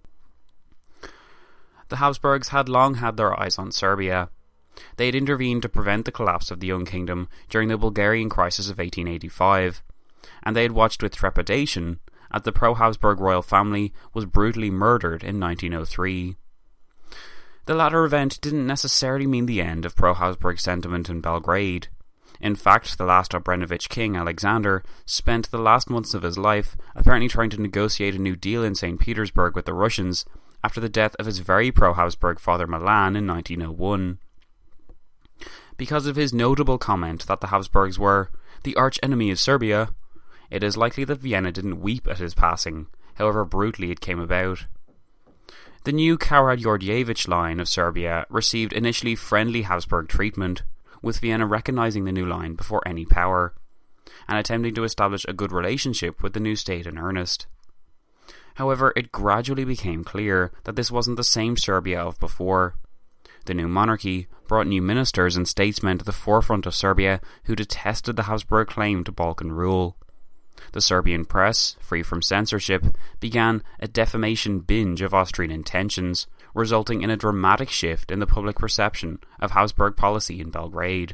The Habsburgs had long had their eyes on Serbia. They had intervened to prevent the collapse of the young kingdom during the Bulgarian crisis of eighteen eighty-five, and they had watched with trepidation as the pro-Habsburg royal family was brutally murdered in nineteen oh three. The latter event didn't necessarily mean the end of pro-Habsburg sentiment in Belgrade. In fact, the last Obrenović king, Alexander, spent the last months of his life apparently trying to negotiate a new deal in Saint Petersburg with the Russians after the death of his very pro-Habsburg father Milan in nineteen oh one. Because of his notable comment that the Habsburgs were the arch-enemy of Serbia, it is likely that Vienna didn't weep at his passing, however brutally it came about. The new Karađorđević line of Serbia received initially friendly Habsburg treatment, with Vienna recognising the new line before any power, and attempting to establish a good relationship with the new state in earnest. However, it gradually became clear that this wasn't the same Serbia of before. The new monarchy brought new ministers and statesmen to the forefront of Serbia who detested the Habsburg claim to Balkan rule. The Serbian press, free from censorship, began a defamation binge of Austrian intentions, resulting in a dramatic shift in the public perception of Habsburg policy in Belgrade.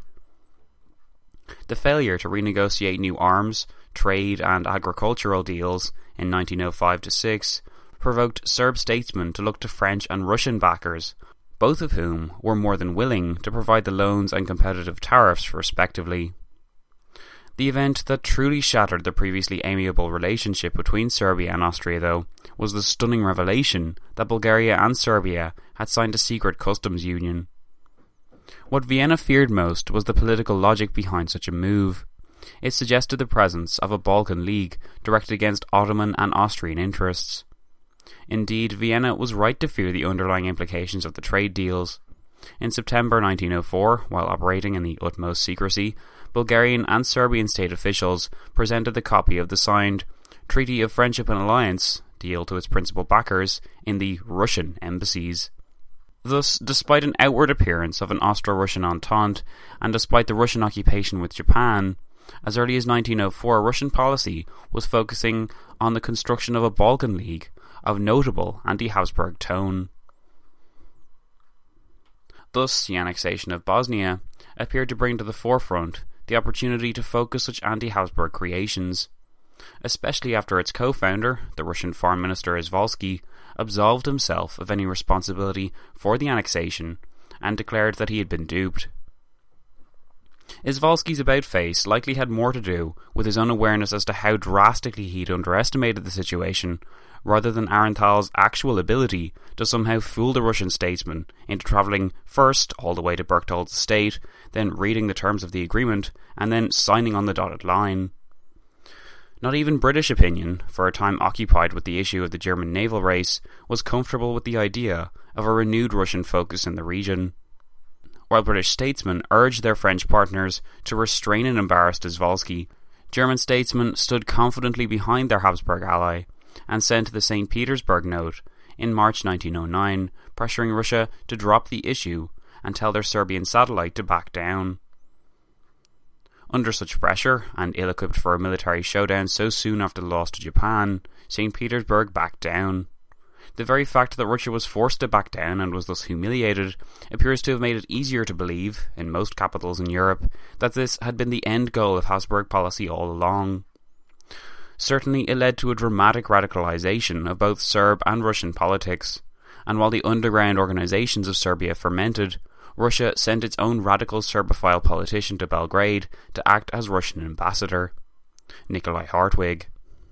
The failure to renegotiate new arms, trade and agricultural deals in nineteen oh five to six provoked Serb statesmen to look to French and Russian backers, both of whom were more than willing to provide the loans and competitive tariffs respectively. The event that truly shattered the previously amiable relationship between Serbia and Austria, though, was the stunning revelation that Bulgaria and Serbia had signed a secret customs union. What Vienna feared most was the political logic behind such a move. It suggested the presence of a Balkan League directed against Ottoman and Austrian interests. Indeed, Vienna was right to fear the underlying implications of the trade deals. In September nineteen oh four, while operating in the utmost secrecy, Bulgarian and Serbian state officials presented the copy of the signed Treaty of Friendship and Alliance deal to its principal backers in the Russian embassies. Thus, despite an outward appearance of an Austro-Russian entente, and despite the Russian occupation with Japan, as early as nineteen oh four, Russian policy was focusing on the construction of a Balkan League of notable anti-Habsburg tone. Thus, the annexation of Bosnia appeared to bring to the forefront the opportunity to focus such anti-Habsburg creations, especially after its co-founder, the Russian Foreign Minister Izvolsky, absolved himself of any responsibility for the annexation and declared that he had been duped. Izvolsky's about-face likely had more to do with his unawareness as to how drastically he'd underestimated the situation, rather than Arenthal's actual ability to somehow fool the Russian statesman into travelling first all the way to Berchtold's estate, then reading the terms of the agreement, and then signing on the dotted line. Not even British opinion, for a time occupied with the issue of the German naval race, was comfortable with the idea of a renewed Russian focus in the region. While British statesmen urged their French partners to restrain and embarrass Izvolsky, German statesmen stood confidently behind their Habsburg ally, and sent the Saint Petersburg Note in March nineteen oh nine, pressuring Russia to drop the issue and tell their Serbian satellite to back down. Under such pressure, and ill-equipped for a military showdown so soon after the loss to Japan, Saint Petersburg backed down. The very fact that Russia was forced to back down and was thus humiliated appears to have made it easier to believe, in most capitals in Europe, that this had been the end goal of Habsburg policy all along. Certainly it led to a dramatic radicalization of both Serb and Russian politics, and while the underground organizations of Serbia fermented, Russia sent its own radical Serbophile politician to Belgrade to act as Russian ambassador, Nikolai Hartwig.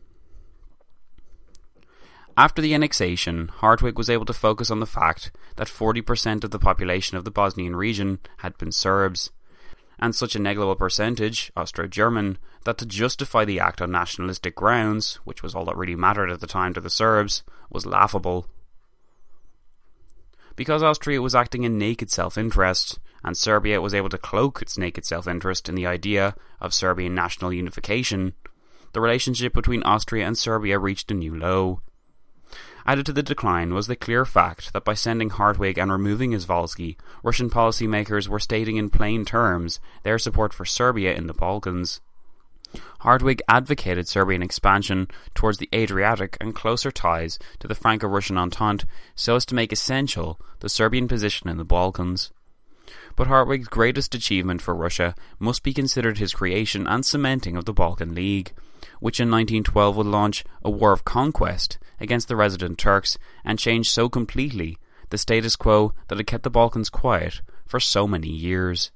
After the annexation, Hartwig was able to focus on the fact that forty percent of the population of the Bosnian region had been Serbs, and such a negligible percentage, Austro-German, that to justify the act on nationalistic grounds, which was all that really mattered at the time to the Serbs, was laughable. Because Austria was acting in naked self-interest, and Serbia was able to cloak its naked self-interest in the idea of Serbian national unification, the relationship between Austria and Serbia reached a new low. Added to the decline was the clear fact that by sending Hartwig and removing Izvolsky, Russian policymakers were stating in plain terms their support for Serbia in the Balkans. Hartwig advocated Serbian expansion towards the Adriatic and closer ties to the Franco-Russian Entente so as to make essential the Serbian position in the Balkans. But Hartwig's greatest achievement for Russia must be considered his creation and cementing of the Balkan League, which in nineteen twelve would launch a war of conquest against the resident Turks and change so completely the status quo that had kept the Balkans quiet for so many years.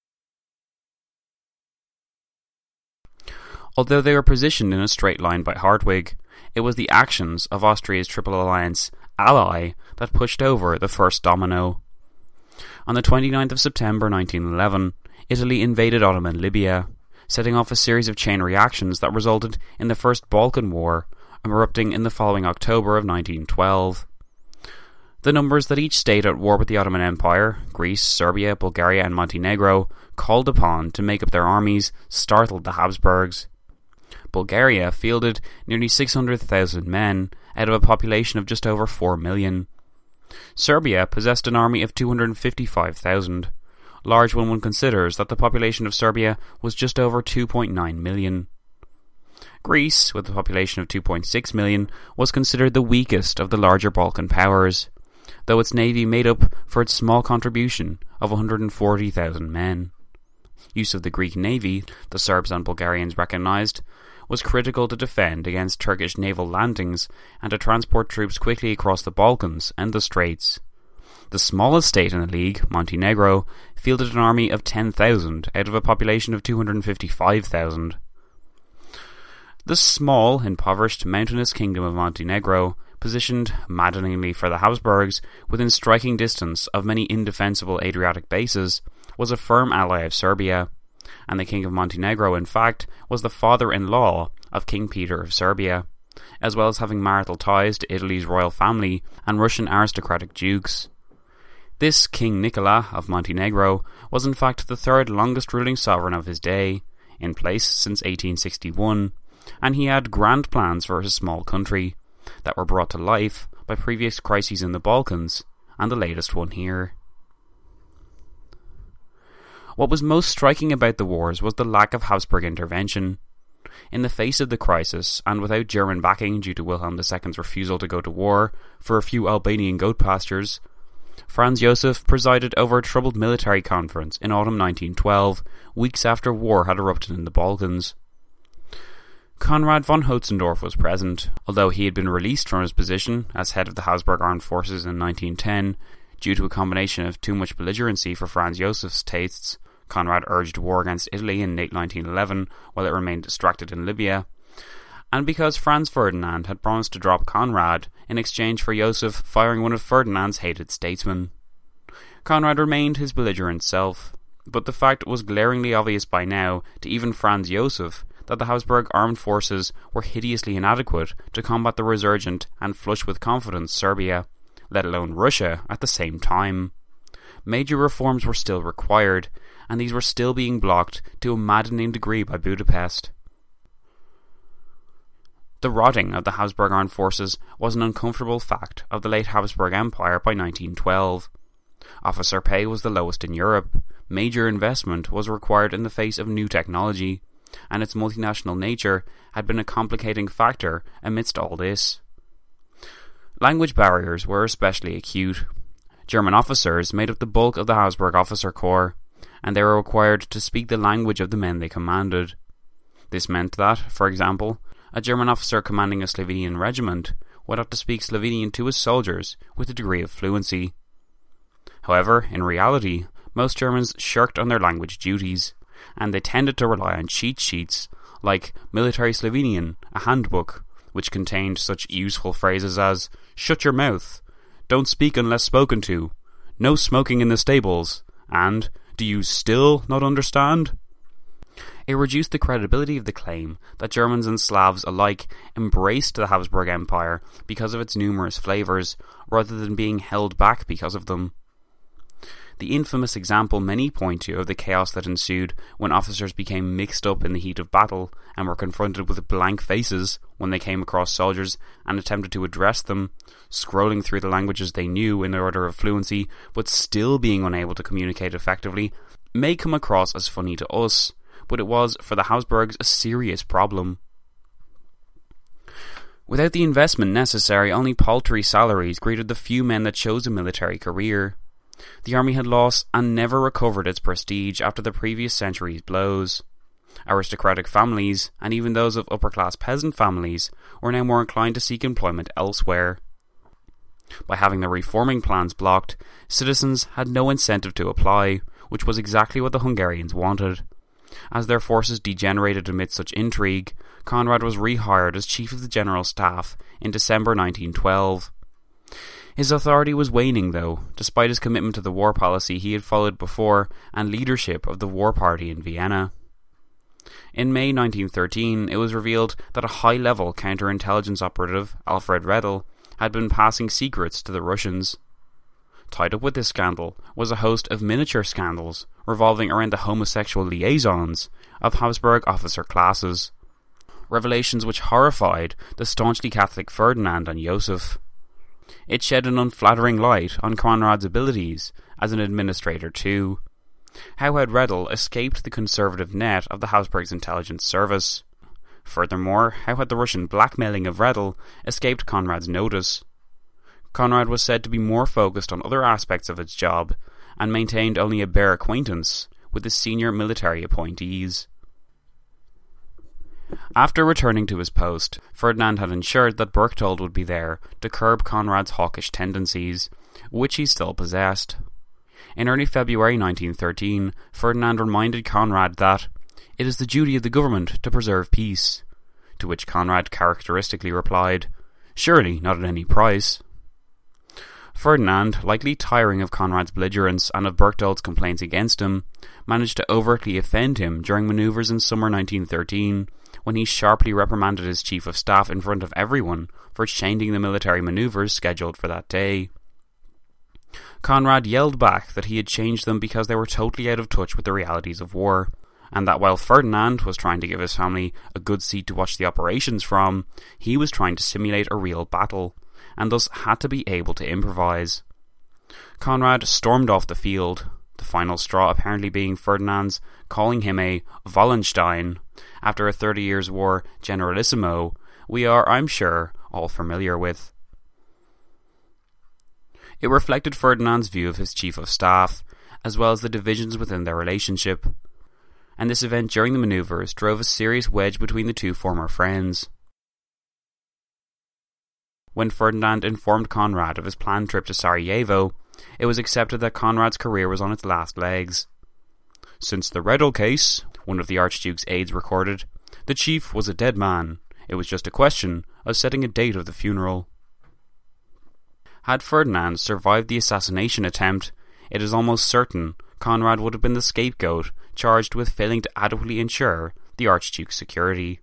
Although they were positioned in a straight line by Hartwig, it was the actions of Austria's Triple Alliance ally that pushed over the first domino. On the twenty-ninth of September nineteen eleven, Italy invaded Ottoman Libya, setting off a series of chain reactions that resulted in the First Balkan War, erupting in the following October of nineteen twelve. The numbers that each state at war with the Ottoman Empire, Greece, Serbia, Bulgaria and Montenegro, called upon to make up their armies startled the Habsburgs. Bulgaria fielded nearly six hundred thousand men out of a population of just over four million. Serbia possessed an army of two hundred fifty-five thousand, large when one considers that the population of Serbia was just over two point nine million. Greece, with a population of two point six million, was considered the weakest of the larger Balkan powers, though its navy made up for its small contribution of one hundred forty thousand men. Use of the Greek navy, the Serbs and Bulgarians recognised, was critical to defend against Turkish naval landings and to transport troops quickly across the Balkans and the Straits. The smallest state in the league, Montenegro, fielded an army of ten thousand out of a population of two hundred fifty-five thousand. The small, impoverished, mountainous kingdom of Montenegro, positioned maddeningly for the Habsburgs within striking distance of many indefensible Adriatic bases, was a firm ally of Serbia, and the King of Montenegro, in fact, was the father-in-law of King Peter of Serbia, as well as having marital ties to Italy's royal family and Russian aristocratic dukes. This King Nicola of Montenegro was in fact the third longest ruling sovereign of his day, in place since eighteen sixty-one, and he had grand plans for his small country that were brought to life by previous crises in the Balkans, and the latest one here. What was most striking about the wars was the lack of Habsburg intervention. In the face of the crisis, and without German backing due to Wilhelm the Second's refusal to go to war for a few Albanian goat pastures, Franz Josef presided over a troubled military conference in autumn nineteen twelve, weeks after war had erupted in the Balkans. Konrad von Hotzendorf was present, although he had been released from his position as head of the Habsburg Armed Forces in nineteen ten, due to a combination of too much belligerency for Franz Josef's tastes. Konrad urged war against Italy in late nineteen eleven while it remained distracted in Libya, and because Franz Ferdinand had promised to drop Konrad in exchange for Josef firing one of Ferdinand's hated statesmen. Konrad remained his belligerent self, but the fact was glaringly obvious by now to even Franz Josef that the Habsburg armed forces were hideously inadequate to combat the resurgent and flush with confidence Serbia, let alone Russia, at the same time. Major reforms were still required, and these were still being blocked to a maddening degree by Budapest. The rotting of the Habsburg armed forces was an uncomfortable fact of the late Habsburg Empire by nineteen twelve. Officer pay was the lowest in Europe, major investment was required in the face of new technology, and its multinational nature had been a complicating factor amidst all this. Language barriers were especially acute. German officers made up the bulk of the Habsburg officer corps, and they were required to speak the language of the men they commanded. This meant that, for example, a German officer commanding a Slovenian regiment went out to speak Slovenian to his soldiers with a degree of fluency. However, in reality, most Germans shirked on their language duties, and they tended to rely on cheat sheets like Military Slovenian, a handbook, which contained such useful phrases as "shut your mouth," "don't speak unless spoken to," "no smoking in the stables," and "do you still not understand?" It reduced the credibility of the claim that Germans and Slavs alike embraced the Habsburg Empire because of its numerous flavours, rather than being held back because of them. The infamous example many point to of the chaos that ensued when officers became mixed up in the heat of battle and were confronted with blank faces when they came across soldiers and attempted to address them, scrolling through the languages they knew in the order of fluency but still being unable to communicate effectively, may come across as funny to us, but it was, for the Habsburgs, a serious problem. Without the investment necessary, only paltry salaries greeted the few men that chose a military career. The army had lost and never recovered its prestige after the previous century's blows. Aristocratic families, and even those of upper-class peasant families, were now more inclined to seek employment elsewhere. By having their reforming plans blocked, citizens had no incentive to apply, which was exactly what the Hungarians wanted. As their forces degenerated amid such intrigue, Conrad was rehired as Chief of the General Staff in December nineteen twelve. His authority was waning, though, despite his commitment to the war policy he had followed before and leadership of the war party in Vienna. In May nineteen thirteen, it was revealed that a high-level counterintelligence operative, Alfred Redl, had been passing secrets to the Russians. Tied up with this scandal was a host of miniature scandals revolving around the homosexual liaisons of Habsburg officer classes, revelations which horrified the staunchly Catholic Ferdinand and Joseph. It shed an unflattering light on Conrad's abilities as an administrator too. How had Redl escaped the conservative net of the Habsburgs' intelligence service? Furthermore, how had the Russian blackmailing of Redl escaped Conrad's notice? Conrad was said to be more focused on other aspects of his job, and maintained only a bare acquaintance with the senior military appointees. After returning to his post, Ferdinand had ensured that Berchtold would be there to curb Conrad's hawkish tendencies, which he still possessed. In early February nineteen thirteen, Ferdinand reminded Conrad that "it is the duty of the government to preserve peace," to which Conrad characteristically replied, "Surely not at any price." Ferdinand, likely tiring of Conrad's belligerence and of Berchtold's complaints against him, managed to overtly offend him during manoeuvres in summer nineteen thirteen, when he sharply reprimanded his chief of staff in front of everyone for changing the military manoeuvres scheduled for that day. Conrad yelled back that he had changed them because they were totally out of touch with the realities of war, and that while Ferdinand was trying to give his family a good seat to watch the operations from, he was trying to simulate a real battle, and thus had to be able to improvise. Conrad stormed off the field, the final straw apparently being Ferdinand's calling him a Wallenstein after a Thirty Years' War generalissimo we are, I'm sure, all familiar with. It reflected Ferdinand's view of his chief of staff, as well as the divisions within their relationship, and this event during the manoeuvres drove a serious wedge between the two former friends. When Ferdinand informed Conrad of his planned trip to Sarajevo, it was accepted that Conrad's career was on its last legs. "Since the Redl case," one of the Archduke's aides recorded, "the chief was a dead man. It was just a question of setting a date of the funeral." Had Ferdinand survived the assassination attempt, it is almost certain Conrad would have been the scapegoat charged with failing to adequately ensure the Archduke's security.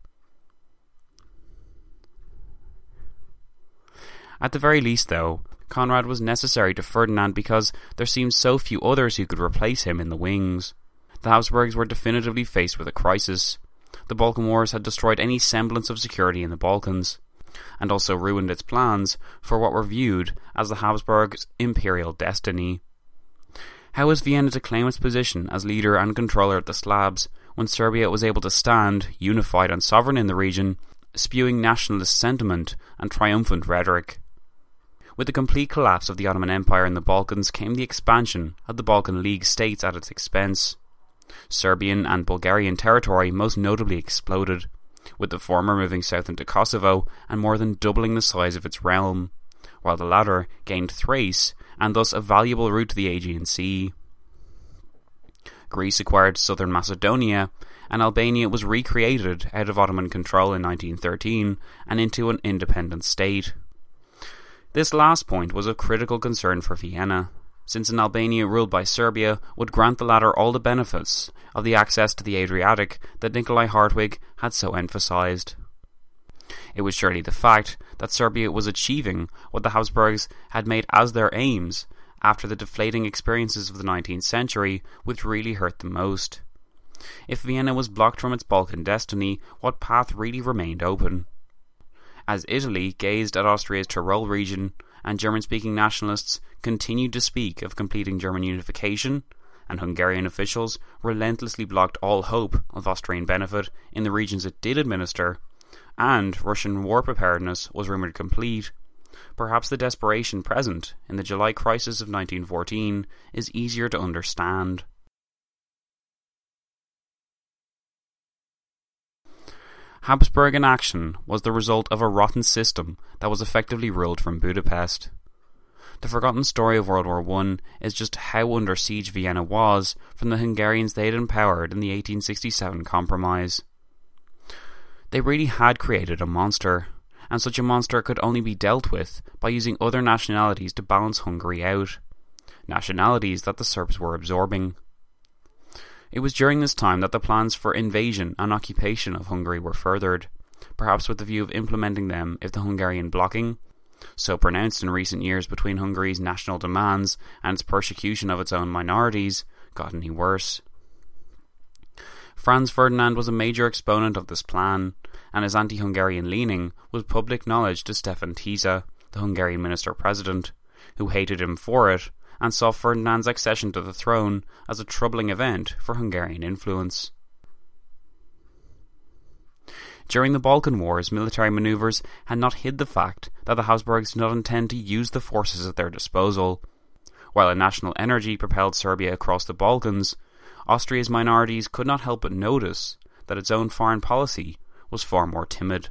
At the very least, though, Conrad was necessary to Ferdinand because there seemed so few others who could replace him in the wings. The Habsburgs were definitively faced with a crisis. The Balkan Wars had destroyed any semblance of security in the Balkans, and also ruined its plans for what were viewed as the Habsburgs' imperial destiny. How was Vienna to claim its position as leader and controller of the Slavs when Serbia was able to stand, unified and sovereign in the region, spewing nationalist sentiment and triumphant rhetoric? With the complete collapse of the Ottoman Empire in the Balkans came the expansion of the Balkan League states at its expense. Serbian and Bulgarian territory most notably exploded, with the former moving south into Kosovo and more than doubling the size of its realm, while the latter gained Thrace and thus a valuable route to the Aegean Sea. Greece acquired southern Macedonia, and Albania was recreated out of Ottoman control in nineteen thirteen and into an independent state. This last point was of critical concern for Vienna, since an Albania ruled by Serbia would grant the latter all the benefits of the access to the Adriatic that Nikolai Hartwig had so emphasised. It was surely the fact that Serbia was achieving what the Habsburgs had made as their aims after the deflating experiences of the nineteenth century which really hurt them most. If Vienna was blocked from its Balkan destiny, what path really remained open? As Italy gazed at Austria's Tyrol region, and German-speaking nationalists continued to speak of completing German unification, and Hungarian officials relentlessly blocked all hope of Austrian benefit in the regions it did administer, and Russian war preparedness was rumoured complete, perhaps the desperation present in the July crisis of nineteen fourteen is easier to understand. Habsburg action was the result of a rotten system that was effectively ruled from Budapest. The forgotten story of World War One is just how under siege Vienna was from the Hungarians they had empowered in the eighteen sixty-seven Compromise. They really had created a monster, and such a monster could only be dealt with by using other nationalities to balance Hungary out, nationalities that the Serbs were absorbing. It was during this time that the plans for invasion and occupation of Hungary were furthered, perhaps with the view of implementing them if the Hungarian blocking, so pronounced in recent years between Hungary's national demands and its persecution of its own minorities, got any worse. Franz Ferdinand was a major exponent of this plan, and his anti-Hungarian leaning was public knowledge to Stefan Tisza, the Hungarian minister-president, who hated him for it, and saw Ferdinand's accession to the throne as a troubling event for Hungarian influence. During the Balkan Wars, military manoeuvres had not hid the fact that the Habsburgs did not intend to use the forces at their disposal. While a national energy propelled Serbia across the Balkans, Austria's minorities could not help but notice that its own foreign policy was far more timid.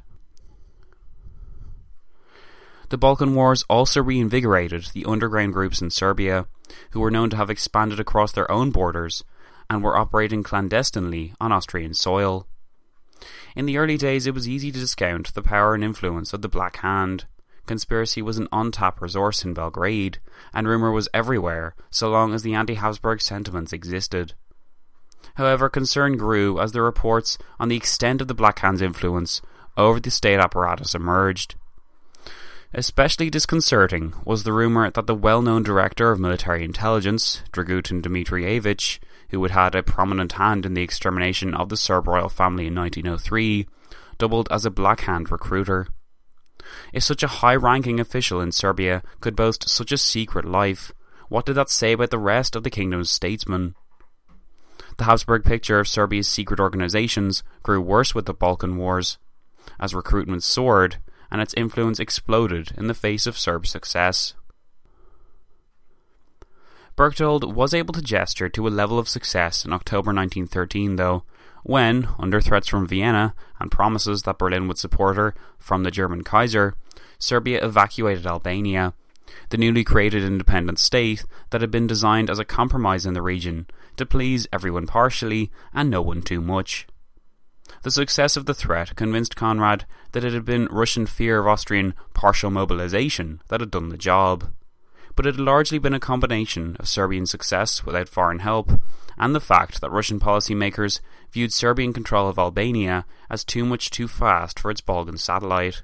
The Balkan Wars also reinvigorated the underground groups in Serbia, who were known to have expanded across their own borders and were operating clandestinely on Austrian soil. In the early days, it was easy to discount the power and influence of the Black Hand. Conspiracy was an on-tap resource in Belgrade, and rumour was everywhere so long as the anti-Habsburg sentiments existed. However, concern grew as the reports on the extent of the Black Hand's influence over the state apparatus emerged. Especially disconcerting was the rumour that the well-known director of military intelligence, Dragutin Dmitrievich, who had had a prominent hand in the extermination of the Serb royal family in nineteen oh three, doubled as a Black Hand recruiter. If such a high-ranking official in Serbia could boast such a secret life, what did that say about the rest of the kingdom's statesmen? The Habsburg picture of Serbia's secret organisations grew worse with the Balkan Wars, as recruitment soared and its influence exploded in the face of Serb success. Berchtold was able to gesture to a level of success in October nineteen thirteen, though, when, under threats from Vienna and promises that Berlin would support her from the German Kaiser, Serbia evacuated Albania, the newly created independent state that had been designed as a compromise in the region to please everyone partially and no one too much. The success of the threat convinced Conrad that it had been Russian fear of Austrian partial mobilization that had done the job, but it had largely been a combination of Serbian success without foreign help and the fact that Russian policymakers viewed Serbian control of Albania as too much too fast for its Balkan satellite.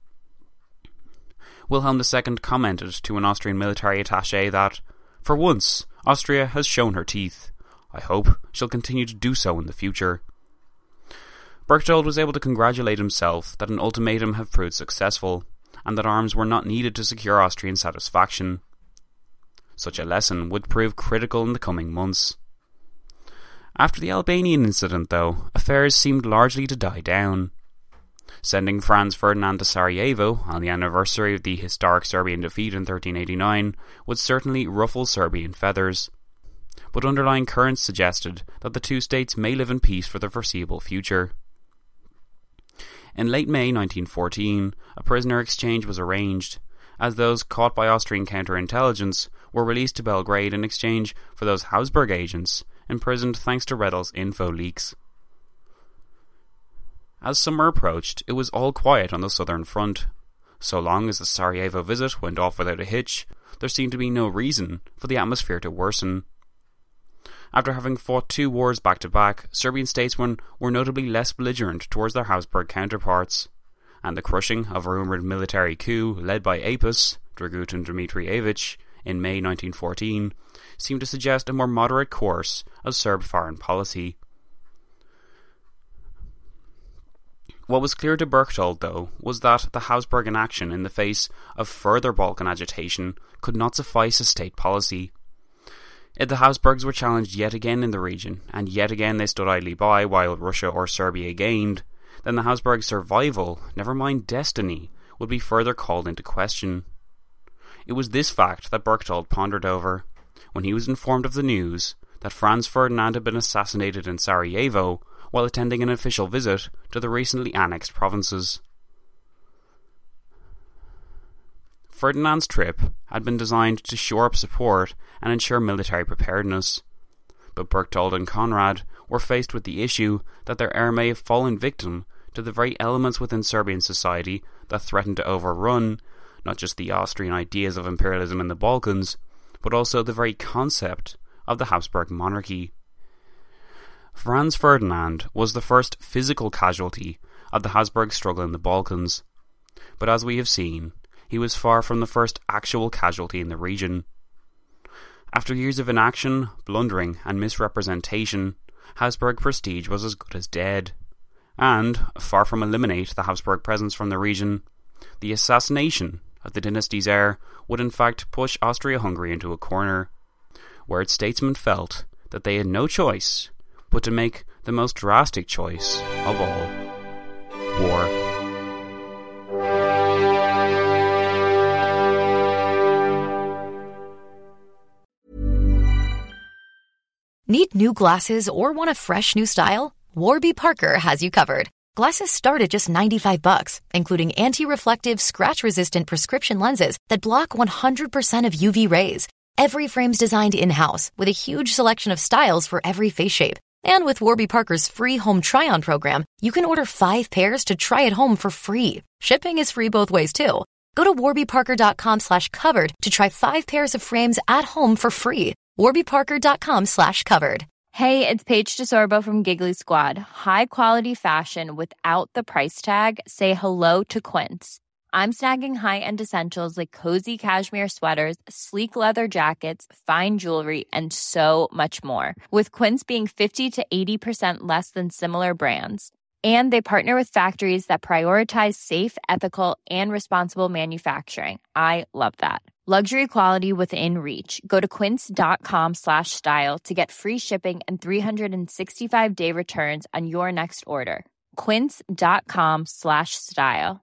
Wilhelm the Second commented to an Austrian military attaché that, "For once, Austria has shown her teeth. I hope she'll continue to do so in the future." Berchtold was able to congratulate himself that an ultimatum had proved successful, and that arms were not needed to secure Austrian satisfaction. Such a lesson would prove critical in the coming months. After the Albanian incident, though, affairs seemed largely to die down. Sending Franz Ferdinand to Sarajevo on the anniversary of the historic Serbian defeat in thirteen eighty-nine would certainly ruffle Serbian feathers, but underlying currents suggested that the two states may live in peace for the foreseeable future. In late May nineteen fourteen, a prisoner exchange was arranged, as those caught by Austrian counterintelligence were released to Belgrade in exchange for those Habsburg agents imprisoned thanks to Redl's info leaks. As summer approached, it was all quiet on the southern front. So long as the Sarajevo visit went off without a hitch, there seemed to be no reason for the atmosphere to worsen. After having fought two wars back-to-back, Serbian statesmen were notably less belligerent towards their Habsburg counterparts, and the crushing of a rumoured military coup led by Apis, Dragutin Dimitrijević, in May nineteen fourteen, seemed to suggest a more moderate course of Serb foreign policy. What was clear to Berchtold, though, was that the Habsburg inaction in the face of further Balkan agitation could not suffice as state policy. If the Habsburgs were challenged yet again in the region, and yet again they stood idly by while Russia or Serbia gained, then the Habsburg survival, never mind destiny, would be further called into question. It was this fact that Berchtold pondered over when he was informed of the news that Franz Ferdinand had been assassinated in Sarajevo while attending an official visit to the recently annexed provinces. Ferdinand's trip had been designed to shore up support and ensure military preparedness, but Berchtold and Conrad were faced with the issue that their heir may have fallen victim to the very elements within Serbian society that threatened to overrun not just the Austrian ideas of imperialism in the Balkans, but also the very concept of the Habsburg monarchy. Franz Ferdinand was the first physical casualty of the Habsburg struggle in the Balkans, but as we have seen, he was far from the first actual casualty in the region. After years of inaction, blundering and misrepresentation, Habsburg prestige was as good as dead, and, far from eliminate the Habsburg presence from the region, the assassination of the dynasty's heir would in fact push Austria-Hungary into a corner, where its statesmen felt that they had no choice but to make the most drastic choice of all: war. Need new glasses or want a fresh new style? Warby Parker has you covered. Glasses start at just ninety-five bucks, including anti-reflective, scratch-resistant prescription lenses that block one hundred percent of U V rays. Every frame's designed in-house with a huge selection of styles for every face shape. And with Warby Parker's free home try-on program, you can order five pairs to try at home for free. Shipping is free both ways, too. Go to warbyparker.com slash covered to try five pairs of frames at home for free. warbyparker.com slash covered. Hey, it's Paige DeSorbo from Giggly Squad. High quality fashion without the price tag. Say hello to Quince. I'm snagging high-end essentials like cozy cashmere sweaters, sleek leather jackets, fine jewelry, and so much more. With Quince being fifty to eighty percent less than similar brands. And they partner with factories that prioritize safe, ethical, and responsible manufacturing. I love that. Luxury quality within reach. Go to quince.com slash style to get free shipping and three sixty-five day returns on your next order. Quince.com slash style.